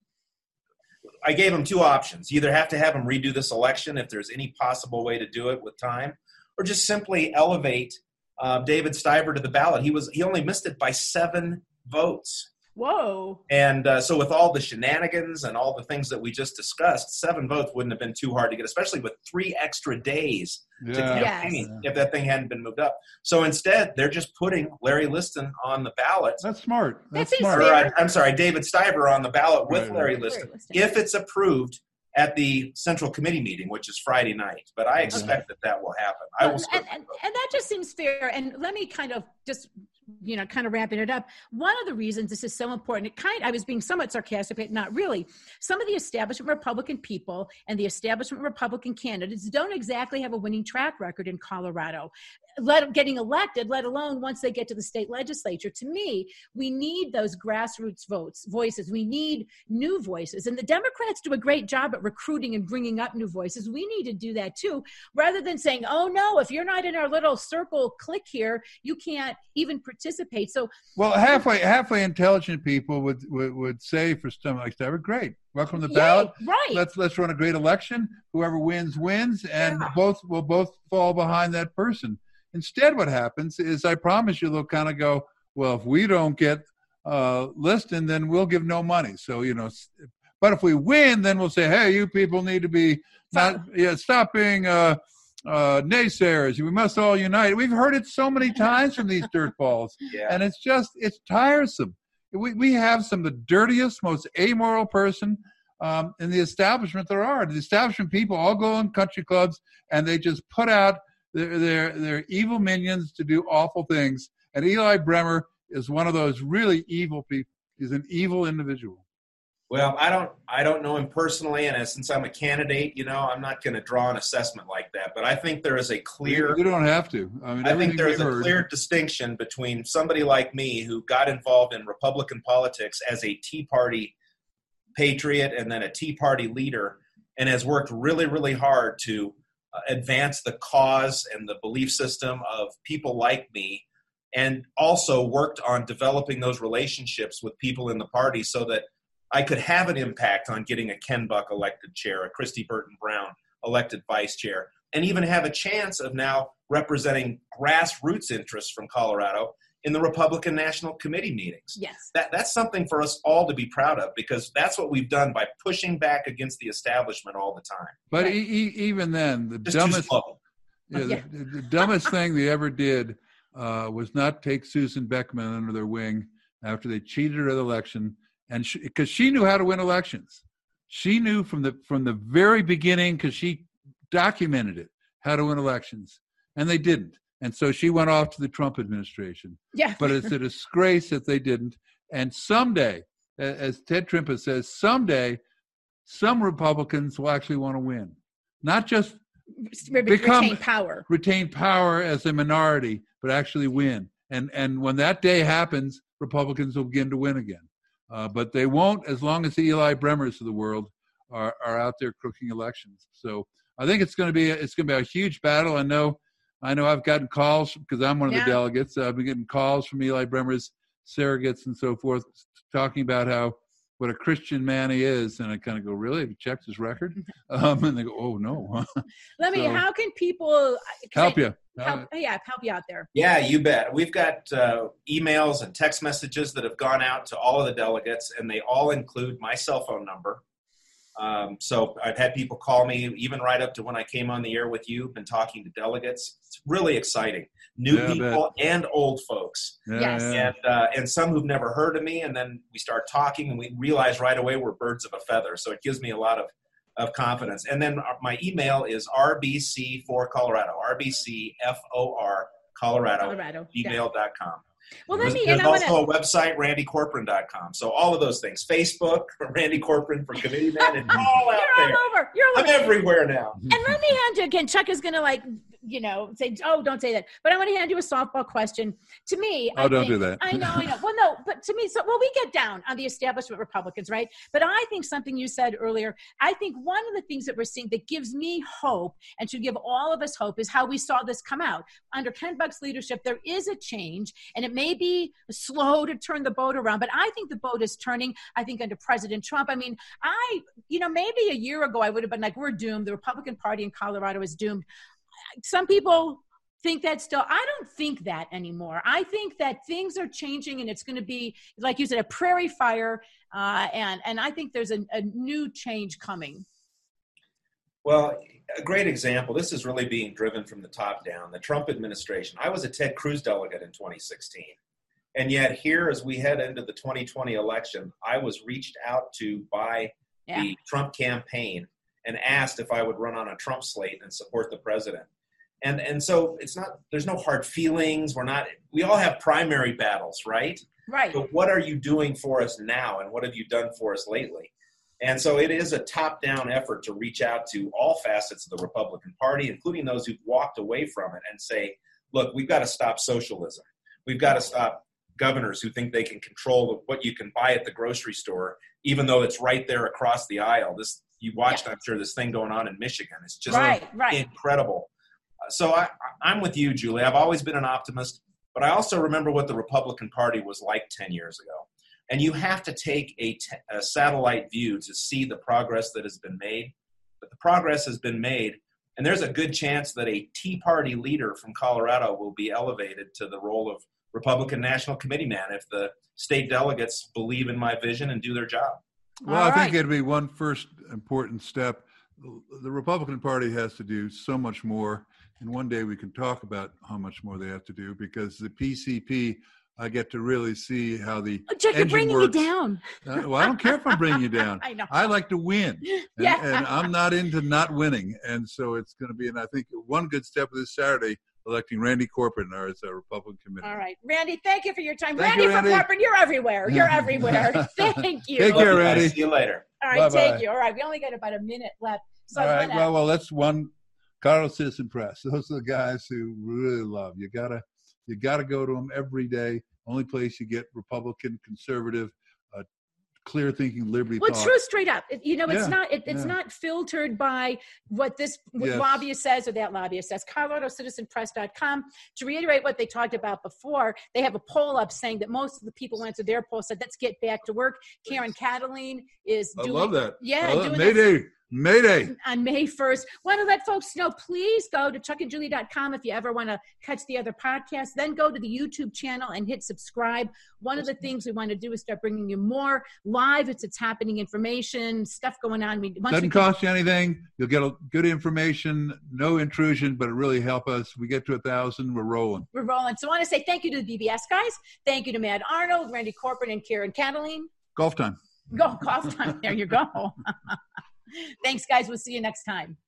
Speaker 5: I gave them two options. Either have to have them redo this election if there's any possible way to do it with time, or just simply elevate David Stiver to the ballot. He only missed it by 7 votes.
Speaker 2: Whoa.
Speaker 5: And so with all the shenanigans and all the things that we just discussed, 7 votes wouldn't have been too hard to get, especially with 3 extra days to campaign if that thing hadn't been moved up. So instead, they're just putting Larry Liston on the ballot.
Speaker 1: That's smart.
Speaker 2: That's smart.
Speaker 5: I'm sorry, David Stiver on the ballot with Larry Liston. If it's approved at the Central Committee meeting, which is Friday night. But I expect that will happen. I will.
Speaker 2: And that just seems fair. And let me kind of just kind of wrapping it up. One of the reasons this is so important, I was being somewhat sarcastic, but not really. Some of the establishment Republican people and the establishment Republican candidates don't exactly have a winning track record in Colorado, getting elected, let alone once they get to the state legislature. To me, we need those grassroots voices. We need new voices. And the Democrats do a great job at recruiting and bringing up new voices. We need to do that too, rather than saying, oh no, if you're not in our little circle clique here, you can't even participate. So,
Speaker 1: well, halfway intelligent people would say for something like that, great, welcome to the ballot.
Speaker 2: Right.
Speaker 1: Let's run a great election. Whoever wins, and we'll both fall behind that person. Instead, what happens is, I promise you, they'll kind of go, well, if we don't get listed, then we'll give no money. So, but if we win, then we'll say, hey, you people need to be stop being naysayers. We must all unite. We've heard it so many times from these dirtballs, and it's tiresome. We have some of the dirtiest, most amoral person in the establishment there are. The establishment people all go in country clubs, and they just put out their evil minions to do awful things. And Eli Bremer is one of those really evil people. He's an evil individual.
Speaker 5: Well, I don't know him personally, and since I'm a candidate, I'm not going to draw an assessment like that. But I think there is a clear.
Speaker 1: You don't have to.
Speaker 5: I think there is a clear distinction between somebody like me who got involved in Republican politics as a Tea Party patriot and then a Tea Party leader, and has worked really, really hard to advance the cause and the belief system of people like me, and also worked on developing those relationships with people in the party so that I could have an impact on getting a Ken Buck elected chair, a Christy Burton Brown elected vice chair, and even have a chance of now representing grassroots interests from Colorado in the Republican National Committee meetings.
Speaker 2: Yes.
Speaker 5: That's something for us all to be proud of, because that's what we've done by pushing back against the establishment all the time.
Speaker 1: But even then, the dumbest thing they ever did was not take Susan Beckman under their wing after they cheated her the election, and because she knew how to win elections. She knew from the very beginning, because she documented it, how to win elections, and they didn't. And so she went off to the Trump administration.
Speaker 2: Yeah.
Speaker 1: But it's a disgrace that they didn't. And someday, as Ted Trimpa says, someday some Republicans will actually want to win. Not just retain power as a minority, but actually win. And when that day happens, Republicans will begin to win again. But they won't as long as the Eli Bremers of the world are out there crooking elections. So I think it's going to be a huge battle. I know I've gotten calls because I'm one of the delegates. I've been getting calls from Eli Bremer's surrogates and so forth, talking about what a Christian man he is. And I kind of go, really? Have you checked his record? And they go, oh, no.
Speaker 2: How can people
Speaker 1: help you?
Speaker 2: Help you out there.
Speaker 5: Yeah, you bet. We've got emails and text messages that have gone out to all of the delegates, and they all include my cell phone number. So I've had people call me even right up to when I came on the air with you, been talking to delegates. It's really exciting. New people and old folks.
Speaker 2: Yes.
Speaker 5: And some who've never heard of me. And then we start talking and we realize right away we're birds of a feather. So it gives me a lot of confidence. And then my email is rbc4colorado, rbcfor Colorado, gmail.com.
Speaker 2: Well,
Speaker 5: there's also a website, randycorcoran.com. So all of those things. Facebook, Randy Corcoran for Committee Man, and all out there. I'm everywhere now.
Speaker 2: And let me hand you again. Chuck is going to say, oh, don't say that. But I want to hand you a softball question. To me,
Speaker 1: don't do that.
Speaker 2: I know. Well, no, but to me, we get down on the establishment Republicans, right? But I think something you said earlier, I think one of the things that we're seeing that gives me hope and should give all of us hope is how we saw this come out. Under Ken Buck's leadership, there is a change, and it may be slow to turn the boat around, but I think the boat is turning. I think under President Trump, maybe a year ago, I would have been like, we're doomed. The Republican Party in Colorado is doomed. Some people think that still. I don't think that anymore. I think that things are changing, and it's going to be, like you said, a prairie fire, and I think there's a new change coming.
Speaker 5: Well, a great example, this is really being driven from the top down, the Trump administration. I was a Ted Cruz delegate in 2016. And yet here, as we head into the 2020 election, I was reached out to by the Trump campaign and asked if I would run on a Trump slate and support the president. And so there's no hard feelings. We all have primary battles, right?
Speaker 2: Right.
Speaker 5: But what are you doing for us now, and what have you done for us lately? And so it is a top-down effort to reach out to all facets of the Republican Party, including those who've walked away from it, and say, look, we've got to stop socialism. We've got to stop governors who think they can control what you can buy at the grocery store, even though it's right there across the aisle. You watched, I'm sure, this thing going on in Michigan. It's just incredible. So I'm with you, Julie. I've always been an optimist, but I also remember what the Republican Party was like 10 years ago. And you have to take a satellite view to see the progress that has been made. But the progress has been made, and there's a good chance that a Tea Party leader from Colorado will be elevated to the role of Republican National Committee man if the state delegates believe in my vision and do their job.
Speaker 1: Well, I think it'd be one first important step. The Republican Party has to do so much more, and one day we can talk about how much more they have to do, because the PCP, I get to really see how the
Speaker 2: Jack, you're bringing
Speaker 1: works.
Speaker 2: me down.
Speaker 1: Well, I don't care if I'm bringing you down.
Speaker 2: I know.
Speaker 1: I like to win, and,
Speaker 2: Yeah.
Speaker 1: and I'm not into not winning. And so it's going to be, and I think one good step this Saturday, electing Randy Corporon as a Republican committee.
Speaker 2: All right. Randy, thank you for your time.
Speaker 1: Thank
Speaker 2: Randy
Speaker 1: you,
Speaker 2: from
Speaker 1: Randy.
Speaker 2: Corporon, you're everywhere. You're everywhere. Thank you.
Speaker 1: Take care, Randy.
Speaker 5: See you later.
Speaker 2: All right,
Speaker 1: Bye-bye.
Speaker 2: thank you. All right, we only got about a minute left. So
Speaker 1: All
Speaker 2: I
Speaker 1: right.
Speaker 2: wanna-
Speaker 1: Well, that's one. Colorado Citizen Press. Those are the guys who really love. You gotta go to them every day. Only place you get Republican, conservative, clear thinking, liberty
Speaker 2: well,
Speaker 1: talk.
Speaker 2: true, straight up. It's
Speaker 1: Yeah,
Speaker 2: not. It's
Speaker 1: yeah.
Speaker 2: not filtered by what this
Speaker 1: Yes.
Speaker 2: lobbyist says or that lobbyist says. ColoradoCitizenPress.com. To reiterate what they talked about before, they have a poll up saying that most of the people who answered their poll said, "Let's get back to work." Karen Cataline is
Speaker 1: I
Speaker 2: doing.
Speaker 1: love that.
Speaker 2: Yeah,
Speaker 1: I love
Speaker 2: doing
Speaker 1: Mayday. Mayday.
Speaker 2: on May 1st. Want to let folks know, please go to chuckandjulie.com if you ever want to catch the other podcasts. Then go to the YouTube channel and hit subscribe. One of the things we want to do is start bringing you more live. It's happening information, stuff going on.
Speaker 1: Doesn't cost you anything. You'll get good information, no intrusion, but it really help us. We get to 1,000, we're rolling.
Speaker 2: We're rolling. So I want to say thank you to the BBS guys. Thank you to Matt Arnold, Randy Corporon, and Karen Cataline.
Speaker 1: Golf time.
Speaker 2: Go golf time. There you go. Thanks, guys. We'll see you next time.